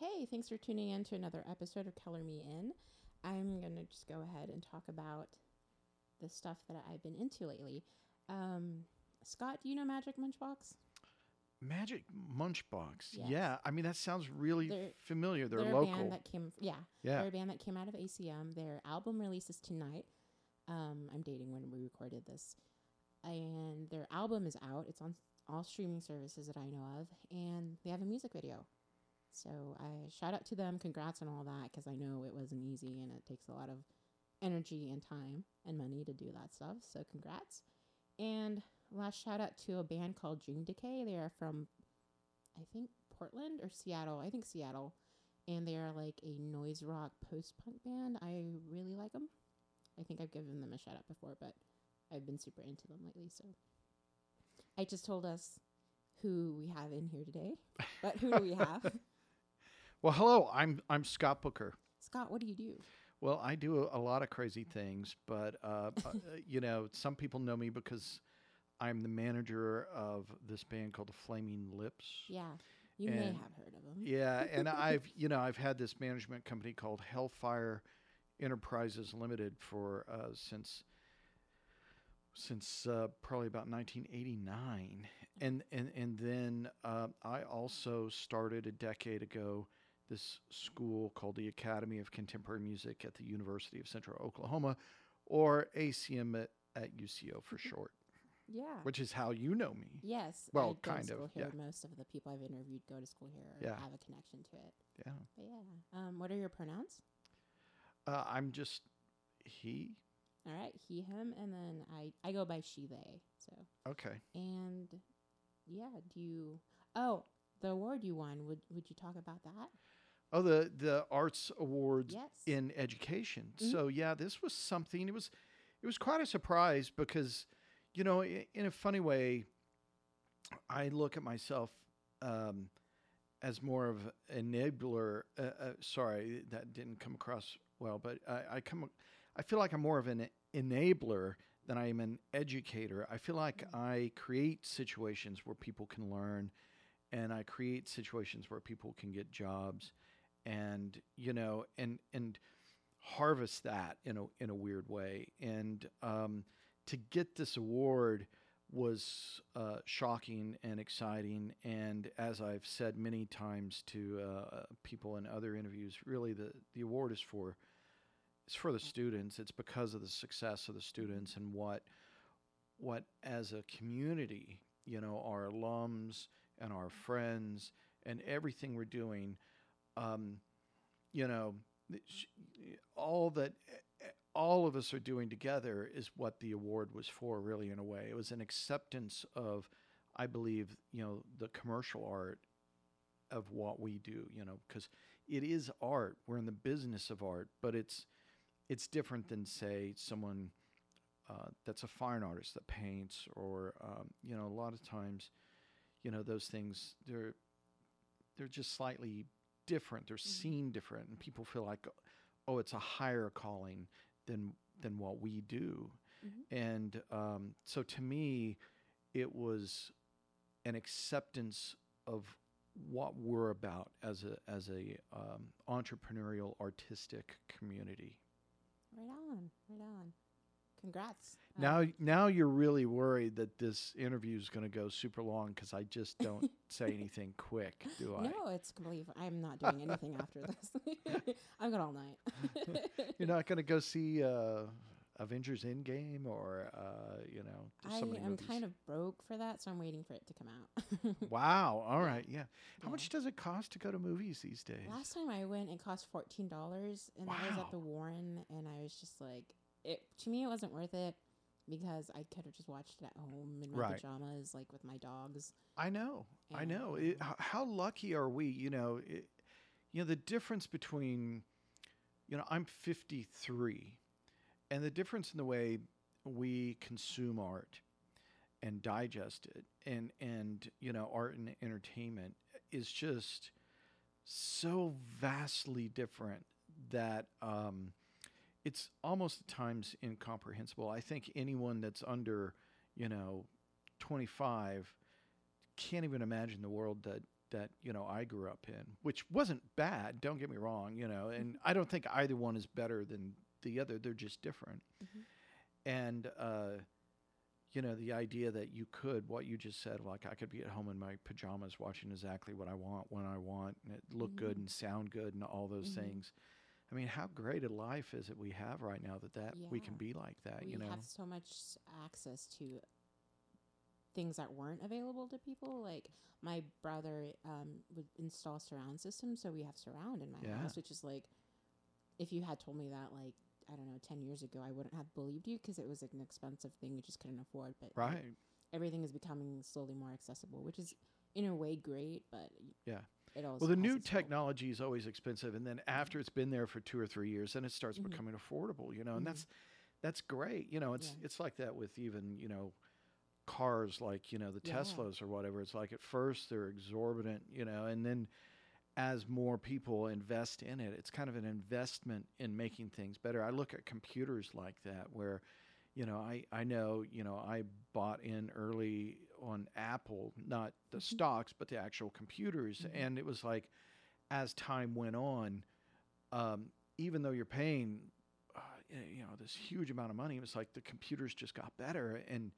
Hey, thanks for tuning in to another episode of Color Me In. I'm going to just go ahead and talk about the stuff that I've been into lately. Scott, do you know Magic Munchbox? Magic Munchbox. Yes. Yeah, I mean that sounds really They're familiar. They're they're a band local. that came Yeah. they're a band that came out of ACM. Their album releases tonight. I'm dating when we recorded this. And their album is out. It's on all streaming services that I know of, and they have a music video. So I shout out to them, congrats on all that, because I know it wasn't easy and it takes a lot of energy and time and money to do that stuff. So congrats. And last shout out to a band called Dream Decay. They are from, I think, Portland or Seattle. I think Seattle. And they are like a noise rock post punk band. I really like them. I think I've given them a shout out before, but I've been super into them lately. So I just told us who we have in here today. But who do we have? Well, hello. I'm Scott Booker. Scott, what do you do? Well, I do a lot of crazy things, but some people know me because I'm the manager of this band called the Flaming Lips. Yeah, you may have heard of them. Yeah, and I've had this management company called Hellfire Enterprises Limited for since probably about 1989, and then I also started a decade ago this school called the Academy of Contemporary Music at the University of Central Oklahoma, or ACM at UCO for short. Yeah. Which is how you know me. Yes. Well, I go kind to school of. Here. Yeah. Most of the people I've interviewed go to school here or Yeah. have a connection to it. Yeah. But yeah. What are your pronouns? I'm just he. All right. He, him. And then I go by she, they. So. Okay. And yeah, the award you won, would you talk about that? Oh, the Arts Awards Yes. in Education. Mm-hmm. So yeah, this was something. It was quite a surprise because, in a funny way, I look at myself as more of an enabler. Sorry, that didn't come across well, but I feel like I'm more of an enabler than I am an educator. I feel like I create situations where people can learn, and I create situations where people can get jobs, and and harvest that in a weird way. And to get this award was shocking and exciting. And as I've said many times to people in other interviews, really the award is for the students. It's because of the success of the students and what as a community, our alums and our friends and everything we're doing, all of us are doing together is what the award was for, really, in a way. It was an acceptance of, I believe, the commercial art of what we do, because it is art. We're in the business of art, but it's different than, say, someone that's a fine artist that paints, or a lot of times, those things they're just slightly different. They're seen different, and people feel like, oh, it's a higher calling than what we do. Mm-hmm. And so to me, it was an acceptance of what we're about as a entrepreneurial, artistic community. Right on. Congrats. Now you're really worried that this interview is going to go super long because I just don't say anything quick, do I? No, it's complete. I'm not doing anything after this. I'm good all night. You're not going to go see Avengers Endgame or I so many am movies. kind of broke for that, so I'm waiting for it to come out. Wow. All right. Yeah. How Yeah. much does it cost to go to movies these days? Last time I went, it cost $14, and that was Wow. at the Warren, and I was just like, to me, it wasn't worth it because I could have just watched it at home in my Right. pajamas, like with my dogs. I know. And- How lucky are we? The difference between, I'm 53, and the difference in the way we consume art and digest it, and art and entertainment is just so vastly different that it's almost at times incomprehensible. I think anyone that's under, 25 can't even imagine the world that that I grew up in, which wasn't bad. Don't get me wrong, and I don't think either one is better than the other. They're just different. And the idea that you could, what you just said, like I could be at home in my pajamas watching exactly what I want when I want, and it look good and sound good and all those things. I mean, how great a life is it we have right now that we can be like that, We have so much access to things that weren't available to people. Like my brother would install surround systems, so we have surround in my house, which is like, if you had told me that, like, I don't know, 10 years ago, I wouldn't have believed you because it was like an expensive thing you just couldn't afford. But right. Everything is becoming slowly more accessible, which is in a way great, but it also the new technology is always expensive, and then after it's been there for 2 or 3 years, then it starts becoming affordable, and that's great. It's like that with even, cars, like, the Teslas or whatever. It's like at first they're exorbitant, and then as more people invest in it, it's kind of an investment in making things better. I look at computers like that where, I know, I bought in early on Apple, not the stocks, but the actual computers. And it was like, as time went on, even though you're paying, this huge amount of money, it was like the computers just got better. And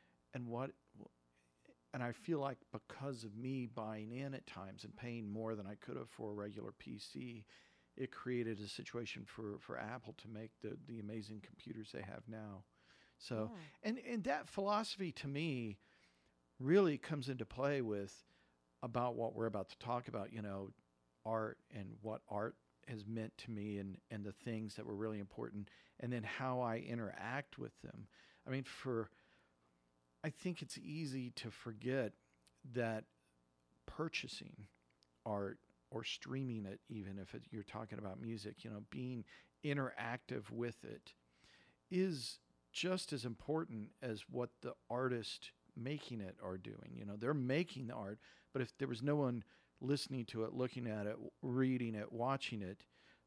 I feel like because of me buying in at times and paying more than I could have for a regular PC, it created a situation for Apple to make the amazing computers they have now. So, and that philosophy to me really comes into play with about what we're about to talk about, art and what art has meant to me and the things that were really important, and then how I interact with them. I mean, I think it's easy to forget that purchasing art or streaming it, even if you're talking about music, being interactive with it is just as important as what the artist making it are doing. They're making the art, but if there was no one listening to it, looking at it, reading it, watching it,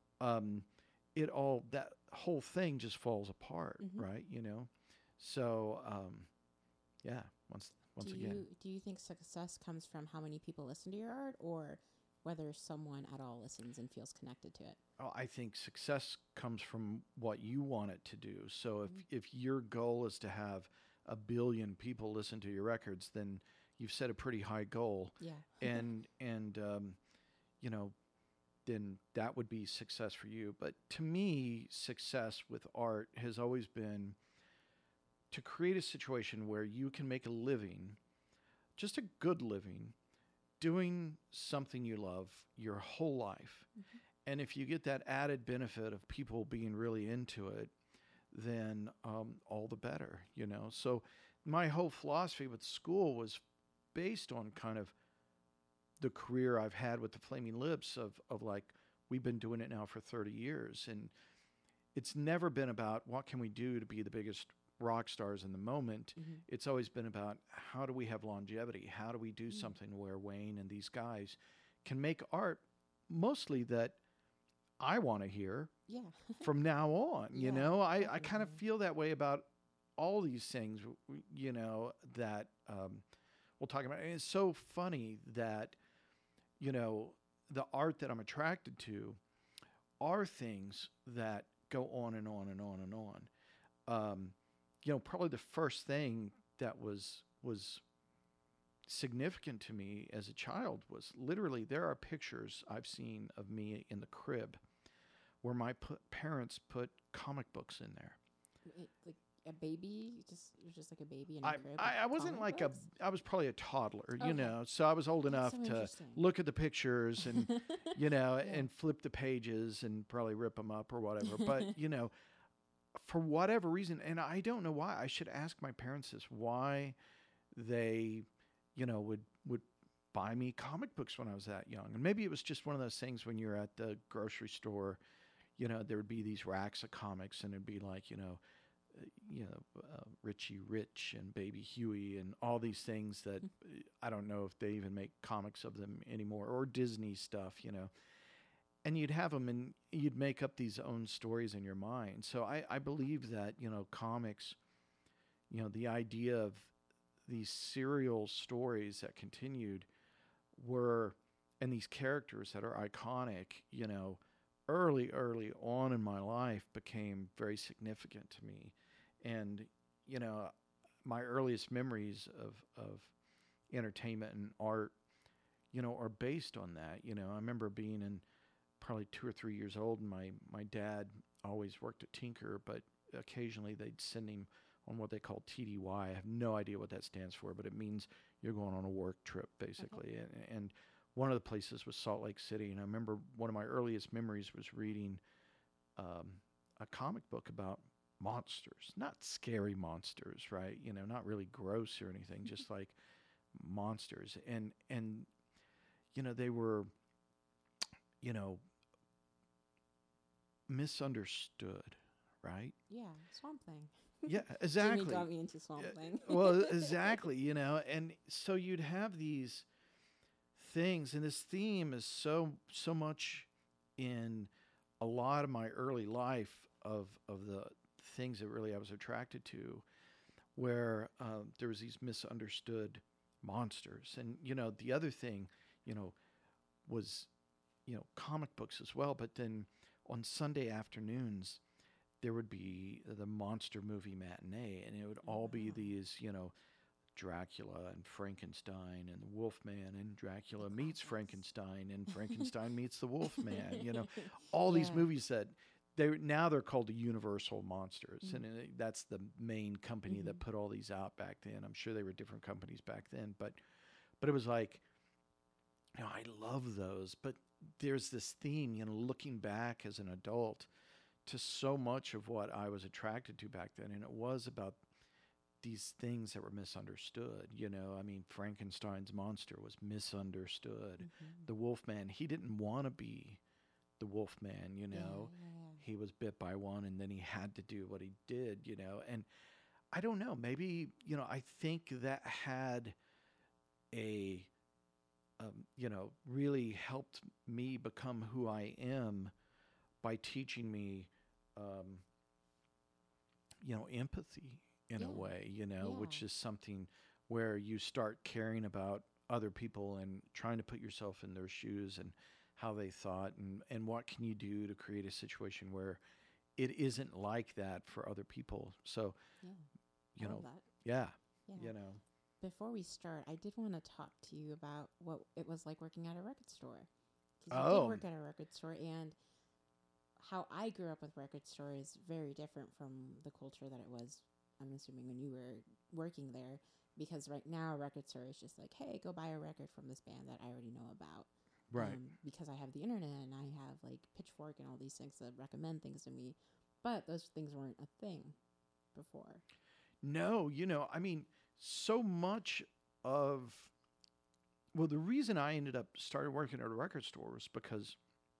that whole thing just falls apart, right? So, once again. Do you think success comes from how many people listen to your art, or whether someone at all listens and feels connected to it? Oh, I think success comes from what you want it to do. So if your goal is to have 1 billion people listen to your records, then you've set a pretty high goal. Yeah. and then that would be success for you. But to me, success with art has always been to create a situation where you can make a living, just a good living, doing something you love your whole life. And if you get that added benefit of people being really into it, then all the better, So my whole philosophy with school was based on kind of the career I've had with the Flaming Lips of like, we've been doing it now for 30 years. And it's never been about what can we do to be the biggest rock stars in the moment. It's always been about how do we have longevity? How do we do something where Wayne and these guys can make art mostly that I want to hear from now on. I kind of feel that way about all these things, that we'll talk about. And it's so funny that, the art that I'm attracted to are things that go on and on and on and on. Probably the first thing that was significant to me as a child was literally, there are pictures I've seen of me in the crib where my parents put comic books in there. Like a baby, just like a baby in a crib. I wasn't like books? I was probably a toddler, so I was old enough to look at the pictures and, and flip the pages and probably rip them up or whatever. But, for whatever reason, and I don't know why, I should ask my parents this, why they, would buy me comic books when I was that young. And maybe it was just one of those things when you're at the grocery store, there would be these racks of comics and it'd be like, Richie Rich and Baby Huey and all these things that I don't know if they even make comics of them anymore, or Disney stuff, And you'd have them and you'd make up these own stories in your mind. So I believe that, comics, the idea of these serial stories that continued were, and these characters that are iconic, you know, early on in my life became very significant to me. And, you know, my earliest memories of entertainment and art, you know, are based on that. You know, I remember being in probably 2 or 3 years old, and my dad always worked at Tinker, but occasionally they'd send him on what they call TDY. I have no idea what that stands for, but it means you're going on a work trip, basically. Okay. And one of the places was Salt Lake City, and I remember one of my earliest memories was reading um, a comic book about monsters, not scary monsters, right? You know, not really gross or anything, just like monsters. And you know, they were, you know, misunderstood, right? Yeah, Swamp Thing. Yeah, Jimmy exactly. got me into Swamp Thing. Well, exactly, you know, and so you'd have these things, and this theme is so much in a lot of my early life of the things that really I was attracted to, where there was these misunderstood monsters. And you know, the other thing, you know, was, you know, comic books as well. But then on Sunday afternoons, there would be the monster movie matinee, and it would all be Wow. these, you know, Dracula and Frankenstein and the Wolfman, and Dracula meets Classics. Frankenstein, and Frankenstein meets the Wolfman. You know, all these Yeah. movies that they're called the Universal Monsters, Mhm. and that's the main company that Mhm. put all these out back then. I'm sure they were different companies back then, but it was like, you know, I love those. But there's this theme, you know, looking back as an adult to so much of what I was attracted to back then, and it was about these things that were misunderstood. You know, I mean, Frankenstein's monster was misunderstood. Mhm. The Wolfman, he didn't want to be the Wolfman, you Yeah, know. yeah, He was bit by one, and then he had to do what he did, you know. And I don't know, maybe, you know, I think that had a, you know, really helped me become who I am by teaching me, um, you know, empathy in yeah, a way, you know, yeah, which is something where you start caring about other people and trying to put yourself in their shoes and how they thought, and what can you do to create a situation where it isn't like that for other people. So, yeah. I you love know, that. yeah, Yeah. you know. Before we start, I did want to talk to you about what it was like working at a record store. Because you did Oh, work at a record store, and how I grew up with record store is very different from the culture that it was, I'm assuming, when you were working there. Because right now, a record store is just like, hey, go buy a record from this band that I already know about. right. Because I have the internet and I have like Pitchfork and all these things that recommend things to me. But those things weren't a thing before. No, you know, I mean, so much of, well, the reason I ended up started working at a record store was because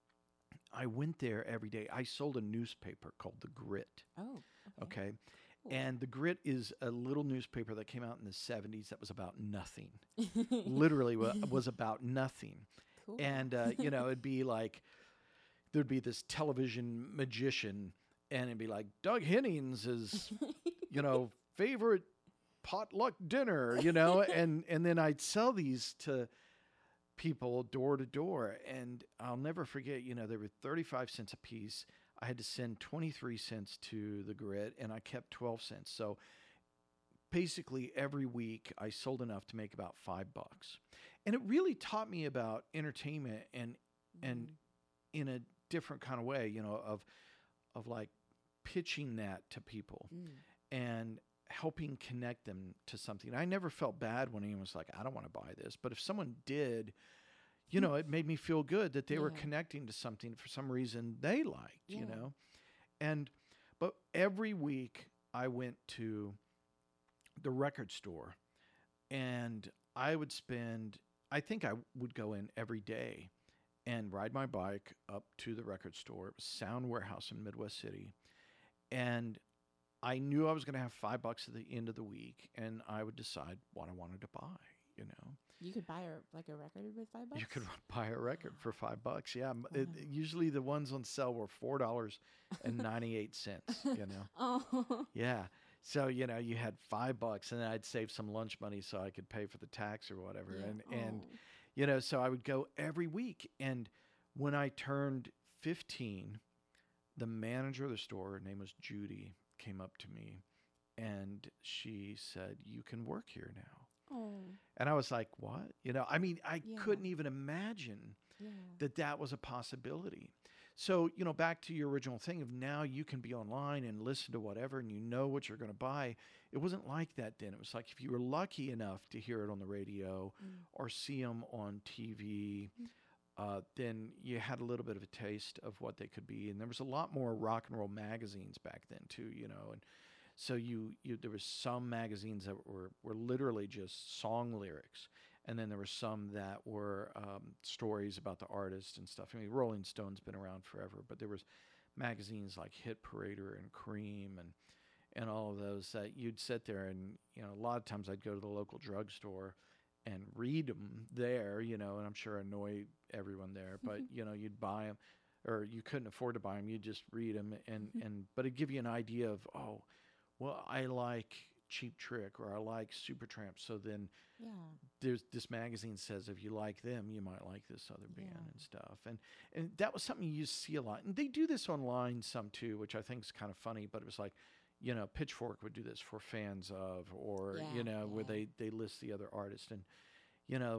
I went there every day. I sold a newspaper called The Grit. Oh, okay. Okay. Cool. And The Grit is a little newspaper that came out in the 70s that was about nothing. Literally was about nothing. Cool. And, you know, it'd be like, there'd be this television magician, and it'd be like, Doug Hennings is, you know, favorite potluck dinner, you know, and then I'd sell these to people door to door, and I'll never forget, you know, they were 35 cents a piece. I had to send 23 cents to The Grit, and I kept 12 cents. So basically every week I sold enough to make about $5. And it really taught me about entertainment, and in a different kind of way, you know, of like pitching that to people Mm. and helping connect them to something. I never felt bad when anyone was like, I don't want to buy this. But if someone did, you know, it made me feel good that they were Yeah. connecting to something for some reason they liked, you Yeah. know. And but every week I went to the record store, and I think I would go in every day and ride my bike up to the record store. It was Sound Warehouse in Midwest City. And I knew I was going to have $5 at the end of the week, and I would decide what I wanted to buy, you know. You could buy like a record with $5. You could buy a record for $5. Yeah. Wow. Usually the ones on sale were $4.98, you know. Oh. Yeah. So, you know, you had $5, and then I'd save some lunch money so I could pay for the tax or whatever. Yeah. And Oh. So I would go every week. And when I turned 15, the manager of the store, her name was Judy, came up to me and she said, "You can work here now." Oh, And I was like, "What?" I yeah. couldn't even imagine Yeah. that was a possibility. So, back to your original thing of now you can be online and listen to whatever and you know what you're going to buy. It wasn't like that then. It was like if you were lucky enough to hear it on the radio Mm. or see them on TV, Mm. then you had a little bit of a taste of what they could be. And there was a lot more rock and roll magazines back then too, and so there was some magazines that were literally just song lyrics, and then there were some that were stories about the artist and stuff. I mean, Rolling Stone's been around forever, but there was magazines like Hit Parader and Cream and all of those that you'd sit there and a lot of times I'd go to the local drugstore and read them there, and I'm sure annoy everyone there, but you'd buy them, or you couldn't afford to buy them, you'd just read them, and but it'd give you an idea of, oh, well, I like Cheap Trick or I like Supertramp. So then Yeah. there's this magazine says if you like them, you might like this other band Yeah. and stuff. And that was something you see a lot. And they do this online some too, which I think is kind of funny. But it was like, Pitchfork would do this for fans of, or Yeah. where Yeah. they list the other artist, and you know.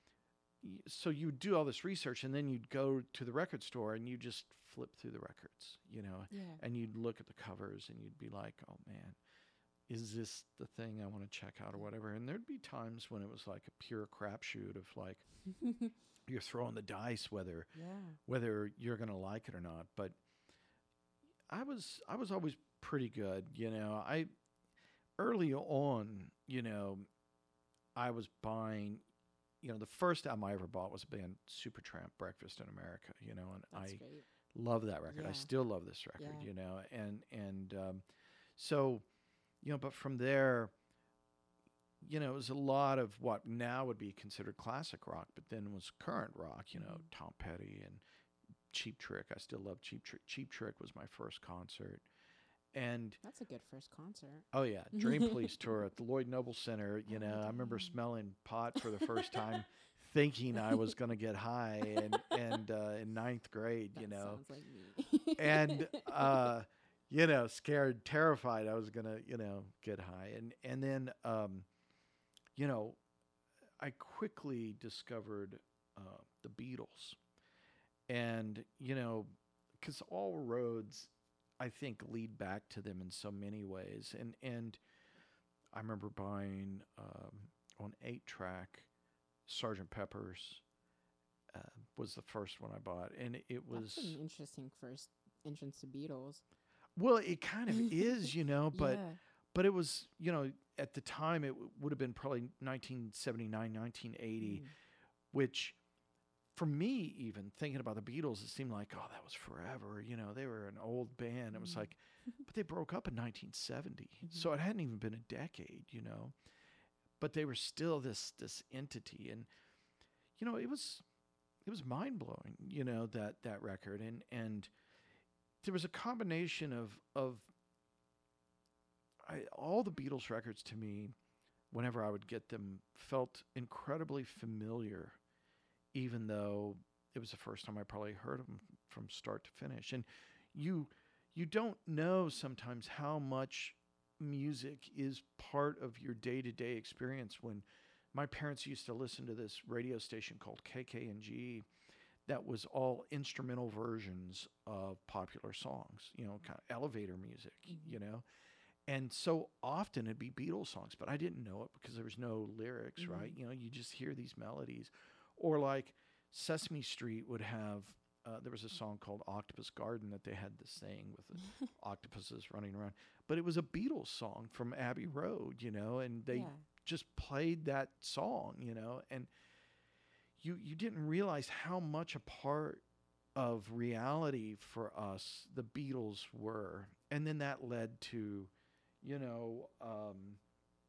So you would do all this research, and then you'd go to the record store and you just flip through the records, Yeah. and you'd look at the covers and you'd be like, "Oh man, is this the thing I want to check out or whatever?" And there'd be times when it was like a pure crapshoot of like you're throwing the dice Yeah. whether you're gonna like it or not. But I was always pretty good, I early on, I was buying. The first album I ever bought was a band Supertramp, Breakfast in America, and That's I great. love that record. I Yeah. still love this record, Yeah. and so, but from there, it was a lot of what now would be considered classic rock, but then was current rock, Mhm. Tom Petty and Cheap Trick. I still love Cheap Trick. Cheap Trick was my first concert. And That's a good first concert. oh yeah, Dream Police tour at the Lloyd Noble Center. Oh, I remember dang. smelling pot for the first time, thinking I was going to get high, and in ninth grade, That sounds like me. and scared, terrified I was going to get high, and then I quickly discovered the Beatles, and because all roads I think lead back to them in so many ways, and I remember buying on 8-track Sergeant Pepper's was the first one I bought, and it That's was an interesting first entrance to Beatles. well, it kind of is, but Yeah. but it was at the time it would have been probably 1979, 1980, Mm. which for me, even thinking about the Beatles, it seemed like, oh, that was forever. They were an old band. It was Mm. like, but they broke up in 1970, Mhm. so it hadn't even been a decade. But they were still this entity, and it was mind blowing. That record, and there was a combination of all the Beatles records to me. Whenever I would get them, felt incredibly familiar, even though it was the first time I probably heard them from start to finish. And you don't know sometimes how much music is part of your day-to-day experience. When my parents used to listen to this radio station called KKNG that was all instrumental versions of popular songs, kind of elevator music, Mhm. And so often it'd be Beatles songs, but I didn't know it because there was no lyrics, Mhm. right? You just hear these melodies. Or like Sesame Street would have, there was a song called Octopus Garden that they had this thing with the octopuses running around. But it was a Beatles song from Abbey Road, and they Yeah. just played that song, and you didn't realize how much a part of reality for us the Beatles were. And then that led to, you know, um,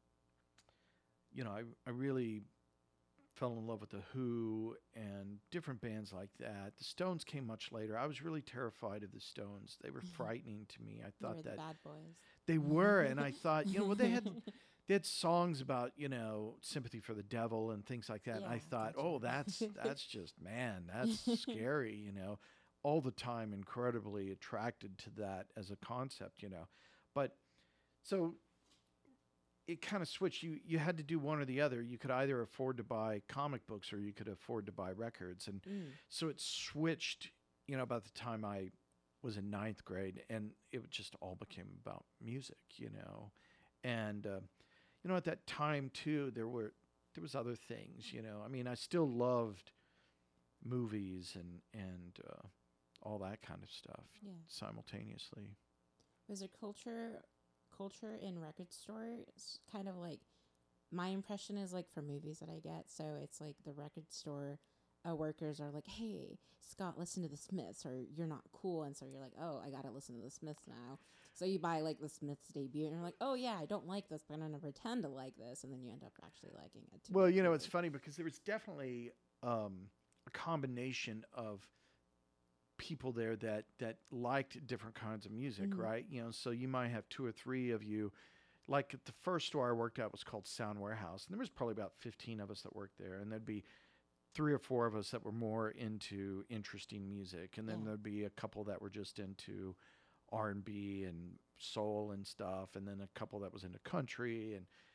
I really fell in love with the Who and different bands like that. The Stones came much later. I was really terrified of the Stones. They were frightening to me. I They were thought the that bad boys. they were, and I thought, well, they had they had songs about, sympathy for the devil and things like that. And I Yeah, thought, gotcha. oh, that's just, man, that's scary, all the time incredibly attracted to that as a concept. But so it kind of switched. You had to do one or the other. You could either afford to buy comic books or you could afford to buy records. And Mm. so it switched, about the time I was in ninth grade, and it just all became about music. And at that time too, there was other things. I mean, I still loved movies and all that kind of stuff Yeah. simultaneously. Was there culture in record stores? Kind of like my impression is like for movies that I get. So it's like the record store workers are like, "Hey, Scott, listen to the Smiths," or "You're not cool," and so you're like, "Oh, I gotta listen to the Smiths now." So you buy like the Smiths debut, and you're like, "Oh yeah, I don't like this, but I'm gonna pretend to like this," and then you end up actually liking it. To Well, be it's clear. funny because there was definitely a combination of people there that liked different kinds of music, Mhm. right? So you might have two or three of you. Like at the first store I worked at was called Sound Warehouse, and there was probably about 15 of us that worked there, and there'd be three or four of us that were more into interesting music, and then Yeah. there'd be a couple that were just into R&B and soul and stuff, and then a couple that was into country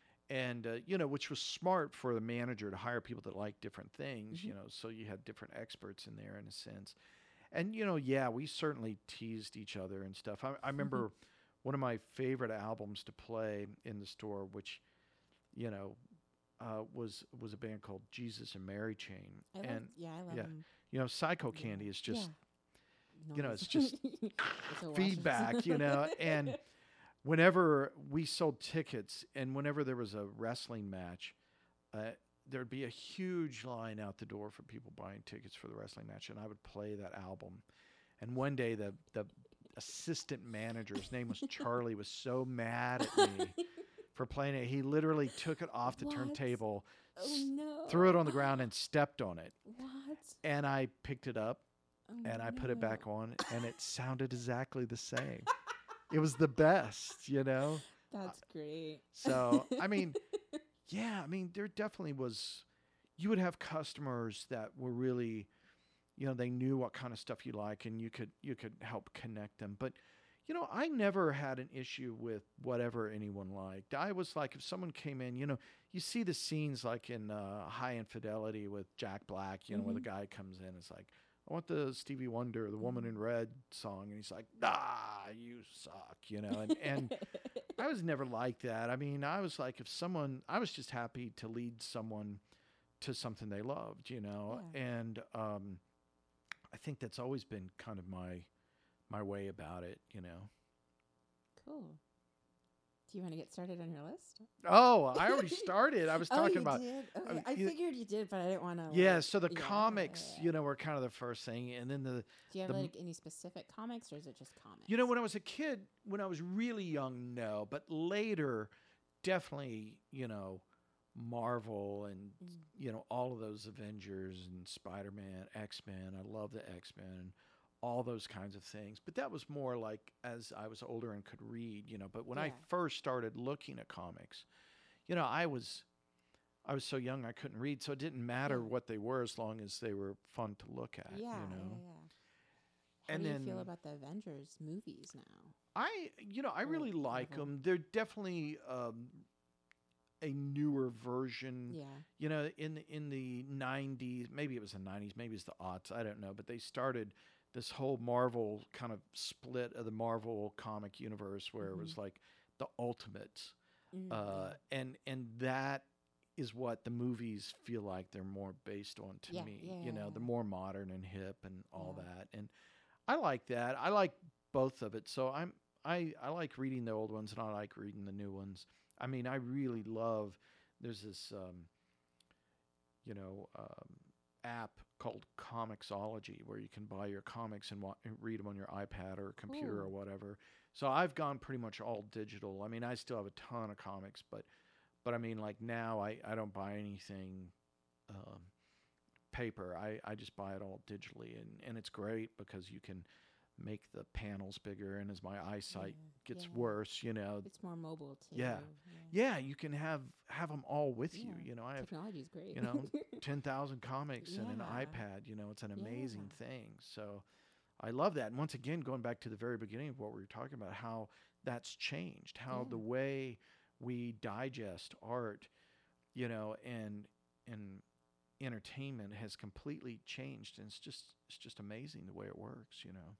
and which was smart for the manager to hire people that like different things, Mhm. so you had different experts in there in a sense. And yeah, we certainly teased each other and stuff. I remember one of my favorite albums to play in the store, which you know was a band called Jesus and Mary Chain, I love. and Yeah, I love yeah, them. Psycho Yeah. Candy is Yeah. just Noise. it's just It's a wash. feedback, and whenever we sold tickets and whenever there was a wrestling match, uh, there'd be a huge line out the door for people buying tickets for the wrestling match, and I would play that album. And one day, the assistant manager, his name was Charlie, was so mad at me for playing it. He literally took it off the What? turntable, Oh no. threw it on the ground, and stepped on it. What? And I picked it up Oh and I put no. it back on, and it sounded exactly the same. It was the best. That's great. So, I mean, yeah, I mean, there definitely was. You would have customers that were really, they knew what kind of stuff you like, and you could help connect them. But, I never had an issue with whatever anyone liked. I was like, if someone came in, you see the scenes like in High Infidelity with Jack Black, where the Mhm. guy comes in, it's like, I want the Stevie Wonder, the Woman in Red song, and he's like, ah, you suck. And I was never like that. I mean, I was like, I was just happy to lead someone to something they loved. Yeah. And I think that's always been kind of my way about it. Cool. Do you want to get started on your list? Oh, I already started. I was Oh, talking you about. did? I Okay. mean, I figured you did, but I didn't want to. Yeah, so the yeah, comics, yeah. were kind of the first thing, and then Do you have the like any specific comics, or is it just comics? when I was a kid, when I was really young, no, but later, definitely, Marvel and all of those Avengers and Spider-Man, X-Men. I love the X-Men, all those kinds of things. But that was more like as I was older and could read. But when I Yeah. first started looking at comics, I was so young I couldn't read, so it didn't matter Yeah. what they were as long as they were fun to look at. Yeah, You know. yeah. How And do you feel then about the Avengers movies now? I Or really like Marvel? them. They're definitely a newer version. Yeah. In the 90s, maybe it was the 90s, maybe it's the aughts, I don't know, but they started this whole Marvel kind of split of the Marvel comic universe where it was like the ultimates. Yeah. And that is what the movies feel like they're more based on to Yeah, me. yeah. They're more modern and hip and all Yeah. that. And I like that. I like both of it. So I like reading the old ones and I like reading the new ones. I mean, I really love. There's this you know app called Comixology where you can buy your comics and read them on your iPad or computer or Cool. whatever. So I've gone pretty much all digital. I mean, I still have a ton of comics, but I mean, like now I don't buy anything paper. I just buy it all digitally, and it's great because you can make the panels bigger, and as my eyesight gets yeah. worse, It's more mobile too. yeah, yeah, you can have them all with you. I have Technology's great. 10,000 comics and an Yeah. iPad. It's an Yeah. amazing thing. So I love that. And once again, going back to the very beginning of what we were talking about, how that's changed, how the Yeah. way we digest art, and entertainment has completely changed, and it's just amazing the way it works.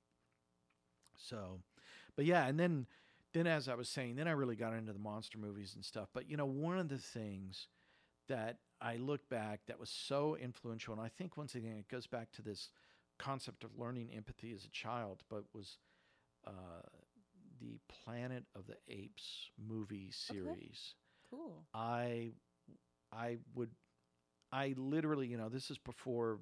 So, but yeah, and then as I was saying, then I really got into the monster movies and stuff. But one of the things that I look back that was so influential, and I think once again it goes back to this concept of learning empathy as a child, but was uh, the Planet of the Apes movie series. Cool. I would I literally, this is before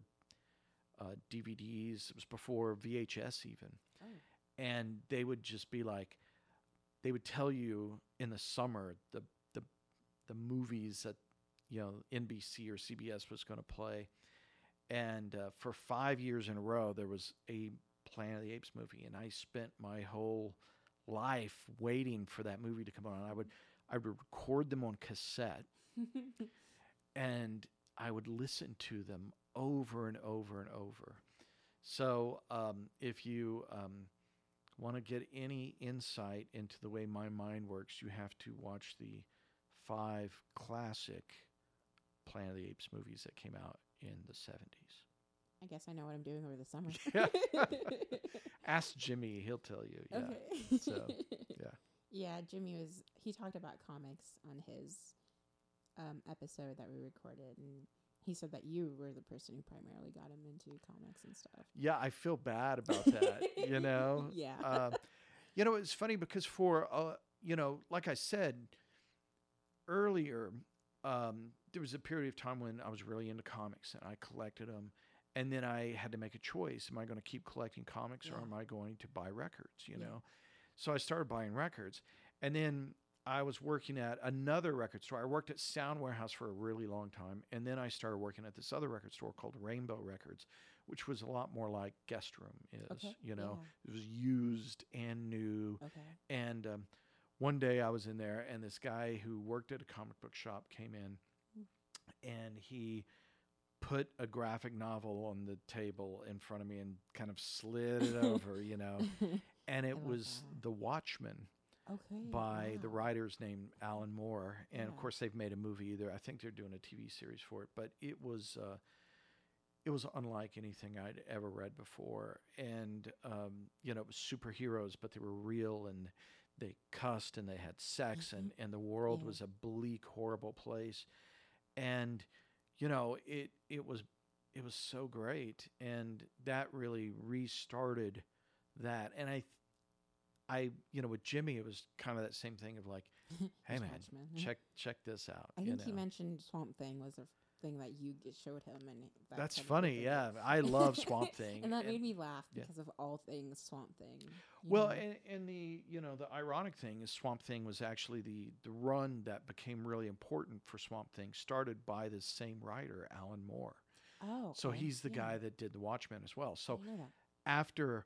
DVDs. It was before VHS even, Oh. and they would just be like, they would tell you in the summer the the movies that NBC or CBS was going to play, and for 5 years in a row there was a Planet of the Apes movie, and I spent my whole life waiting for that movie to come on. I would record them on cassette, and I would listen to them over and over and over. So if you want to get any insight into the way my mind works, you have to watch the 5 classic Planet of the Apes movies that came out in the 70s. I guess I know what I'm doing over the summer. Ask Jimmy, he'll tell you. Yeah. Okay. So, yeah. Yeah, he talked about comics on his episode that we recorded, and he said that you were the person who primarily got him into comics and stuff. Yeah, I feel bad about that, Yeah. It's funny because like I said earlier, there was a period of time when I was really into comics and I collected them. And then I had to make a choice. Am I going to keep collecting comics or am I going to buy records, So I started buying records. And then I was working at another record store. I worked at Sound Warehouse for a really long time. And then I started working at this other record store called Rainbow Records, which was a lot more like Guest Room is, Okay. It was used and new. Okay. And one day I was in there and this guy who worked at a comic book shop came in and he put a graphic novel on the table in front of me and kind of slid it over, and it was that. The Watchmen Okay. by the Wow. writer's named Alan Moore. And of Yeah. course they've made a movie either. I think they're doing a TV series for it, but it was unlike anything I'd ever read before. And, it was superheroes, but they were real and they cussed and they had sex and the world Yeah. was a bleak, horrible place. And, it was so great, and that really restarted that. And I with Jimmy, it was kind of that same thing of like, hey man, Watchmen. check this out. I think he mentioned Swamp Thing was a thing that you showed him, and That's kind of funny. triggered Yeah, it. I love Swamp Thing, and that made me laugh yeah. because of all things Swamp Thing. Well, and the the ironic thing is Swamp Thing was actually the run that became really important for Swamp Thing started by this same writer, Alan Moore. Oh, So okay. he's the Yeah. guy that did The Watchmen as well. I So didn't know that. after,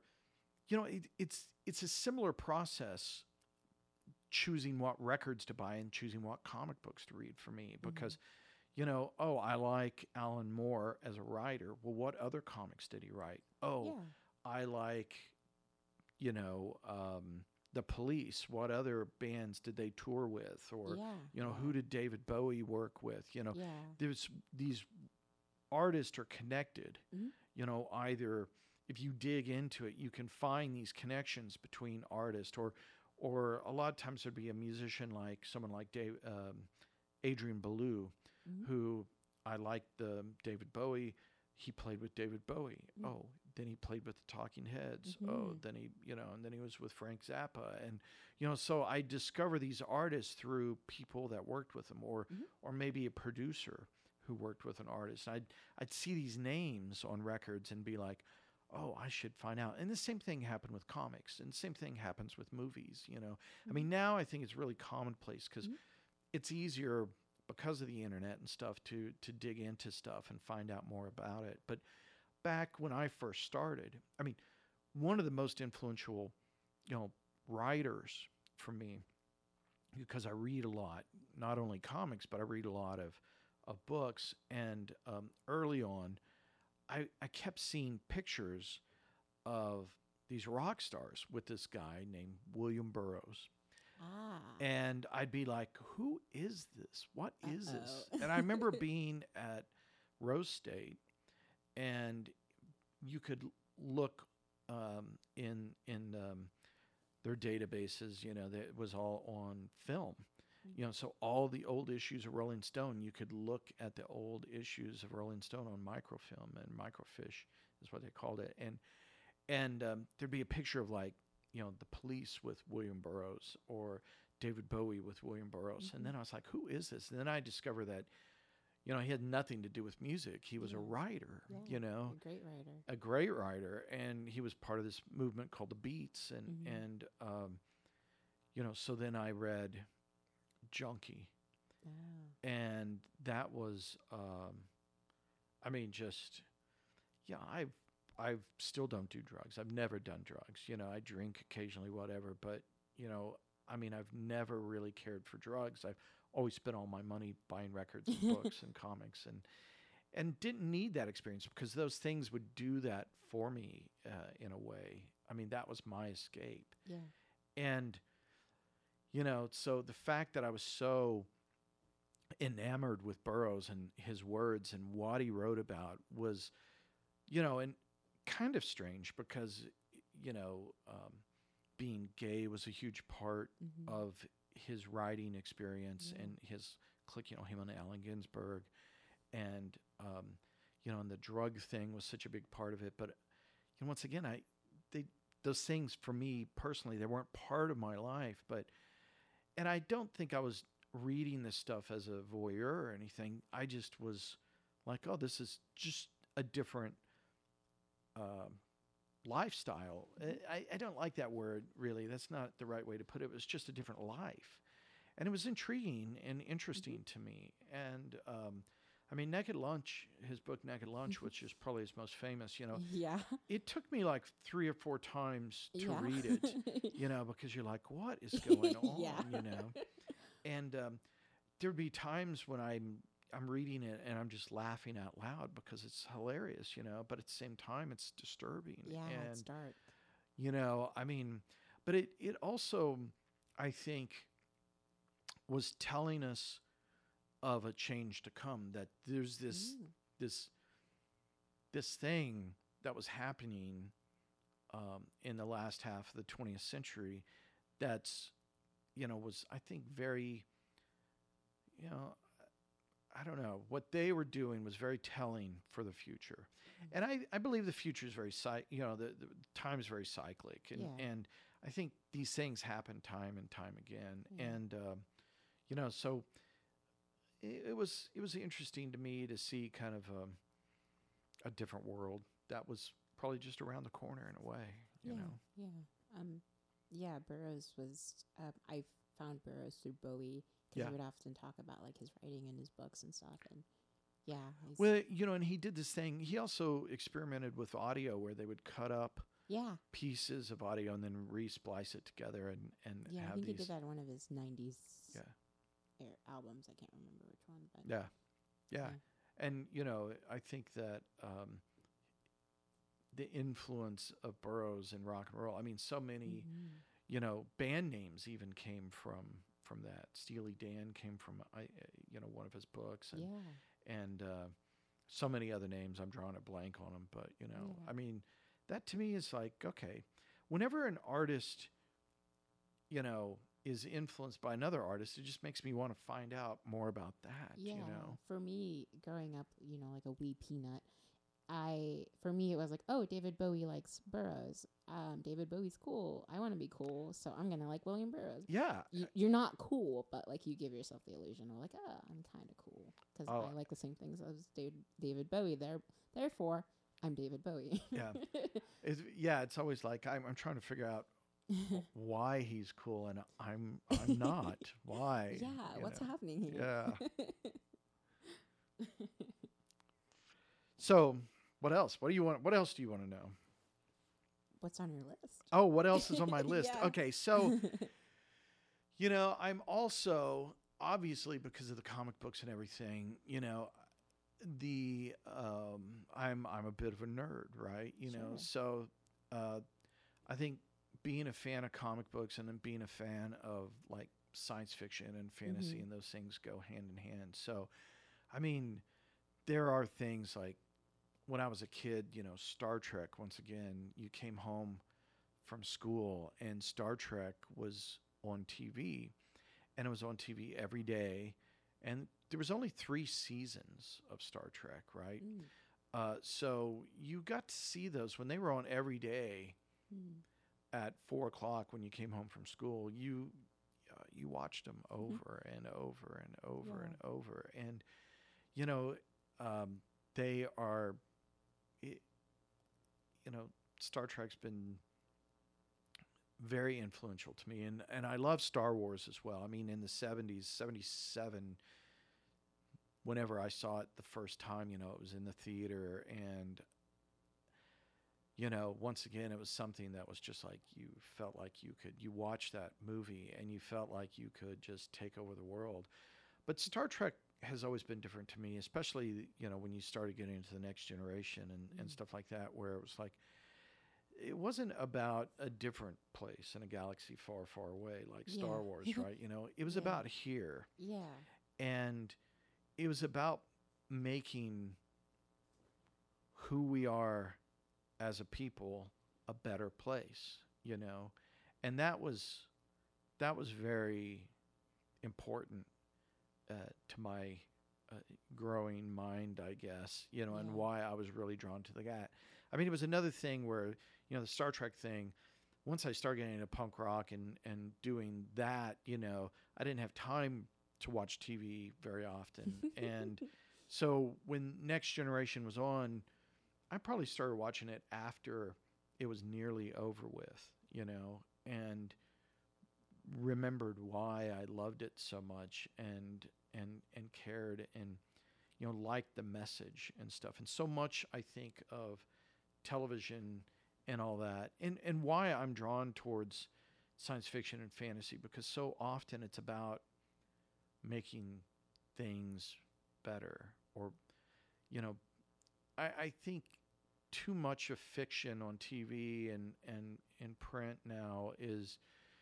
it's a similar process choosing what records to buy and choosing what comic books to read for me because I like Alan Moore as a writer. Well, what other comics did he write? Oh, Yeah. I like the Police. What other bands did they tour with? Or Yeah. who did David Bowie work with? Yeah. There's these artists are connected. Mhm. Either if you dig into it, you can find these connections between artists, or a lot of times there'd be a musician like someone like Adrian Belew, Mhm. who I liked the David Bowie. He played with David Bowie. Mm. Oh, then he played with the Talking Heads. Mhm. Oh, then and then he was with Frank Zappa. And, so I discover these artists through people that worked with them or maybe a producer who worked with an artist. I'd see these names on records and be like, oh, I should find out. And the same thing happened with comics, and the same thing happens with movies. I mean, now I think it's really commonplace because it's easier because of the internet and stuff to dig into stuff and find out more about it. But back when I first started, I mean, one of the most influential, writers for me, because I read a lot, not only comics, but I read a lot of books. And early on, I kept seeing pictures of these rock stars with this guy named William Burroughs. Ah. And I'd be like, who is this? What is this? Uh-oh. And I remember being at Rose State, and you could look in their databases, that it was all on film. So all the old issues of Rolling Stone, you could look at the old issues of Rolling Stone on microfilm, and microfiche is what they called it. And there'd be a picture of the Police with William Burroughs, or David Bowie with William Burroughs. And then I was like, who is this? And then I discovered that, he had nothing to do with music. He was a writer, A great writer. A great writer. And he was part of this movement called the Beats. And so then I read Junkie. Oh. And that was, I still don't do drugs. I've never done drugs. I drink occasionally, whatever. But, I've never really cared for drugs. I've always spent all my money buying records and books and comics, and didn't need that experience, because those things would do that for me in a way. That was my escape. Yeah. And, so the fact that I was so enamored with Burroughs and his words and what he wrote about was, and kind of strange, because, being gay was a huge part of his writing experience, and his clique, him and Allen Ginsberg, and, and the drug thing was such a big part of it. But, once again, those things for me personally, they weren't part of my life, and I don't think I was reading this stuff as a voyeur or anything. I just was like, oh, this is just a different lifestyle. I don't like that word, really. That's not the right way to put it. It was just a different life. And it was intriguing and interesting to me. And, Naked Lunch, his book Naked Lunch, which is probably his most famous, Yeah. it took me like 3 or 4 times to Yeah. read it, because you're like, what is going on, Yeah. And there'd be times when I'm reading it and I'm just laughing out loud because it's hilarious, but at the same time it's disturbing. Yeah, and, it's dark. But it also, I think, was telling us of a change to come, that there's this thing that was happening in the last half of the 20th century that's, was, I think, very, I don't know, what they were doing was very telling for the future. And I believe the future is very, the time is very cyclic. And I think these things happen time and time again. And, so it was interesting to me to see kind of a different world that was probably just around the corner in a way, you know? Yeah. Burroughs was, I found Burroughs through Bowie, because he would often talk about like his writing and his books and stuff. And well, and he did this thing. He also experimented with audio, where they would cut up pieces of audio and then re-splice it together and have I think these. he did that in one of his 90s albums. I can't remember which one, but yeah. And I think that the influence of Burroughs in rock and roll, so many band names even came from that. Steely Dan came from one of his books, and so many other names. I'm drawing a blank on them, but that to me is like, okay, whenever an artist is influenced by another artist, it just makes me want to find out more about that. For me, growing up, like a wee peanut, for me it was like, oh, David Bowie likes Burroughs. David Bowie's cool. I want to be cool, so I'm gonna like William Burroughs. Yeah, you're not cool, but like you give yourself the illusion of like, oh, I'm kind of cool because I like the same things as David Bowie. Therefore, I'm David Bowie. It's always like I'm trying to figure out why he's cool and I'm not. Why? What's happening here? Yeah. So, what else? What else do you want to know? What's on your list? Oh, what else is on my list? Yeah. Okay, so I'm also obviously because of the comic books and everything. The I'm a bit of a nerd, right? Sure. So uh, I think being a fan of comic books and then being a fan of like science fiction and fantasy Mm-hmm. and those things go hand in hand. So I mean, there are things like when I was a kid, Star Trek. Once again, you came home from school and Star Trek was on TV, and it was on TV every day, and there was only 3 seasons of Star Trek, right? Mm. So you got to see those when they were on every day Mm. at 4 o'clock when you came home from school. You watched them Mhm. over and over and over Yeah. and over, and you know they are, it, Star Trek's been very influential to me, and I love Star Wars as well. I mean, in the 70s, 77, whenever I saw it the first time, it was in the theater, and once again, it was something that was just like you felt like you watched that movie and you felt like you could just take over the world. But Star Trek has always been different to me, especially, when you started getting into the next generation and Mm. stuff like that, where it was like, it wasn't about a different place in a galaxy far, far away like Yeah. Star Wars, right? It was Yeah. about here. Yeah. And it was about making who we are as a people a better place. And that was very important to my uh, growing mind, I guess, and Yeah. why I was really drawn to the guy. I mean, it was another thing where, the Star Trek thing, once I started getting into punk rock and doing that, I didn't have time to watch TV very often. And so when Next Generation was on, I probably started watching it after it was nearly over with, and remembered why I loved it so much and cared and liked the message and stuff. And so much I think of television and all that, and why I'm drawn towards science fiction and fantasy, because so often it's about making things better, or you know I think too much of fiction on TV and in print now is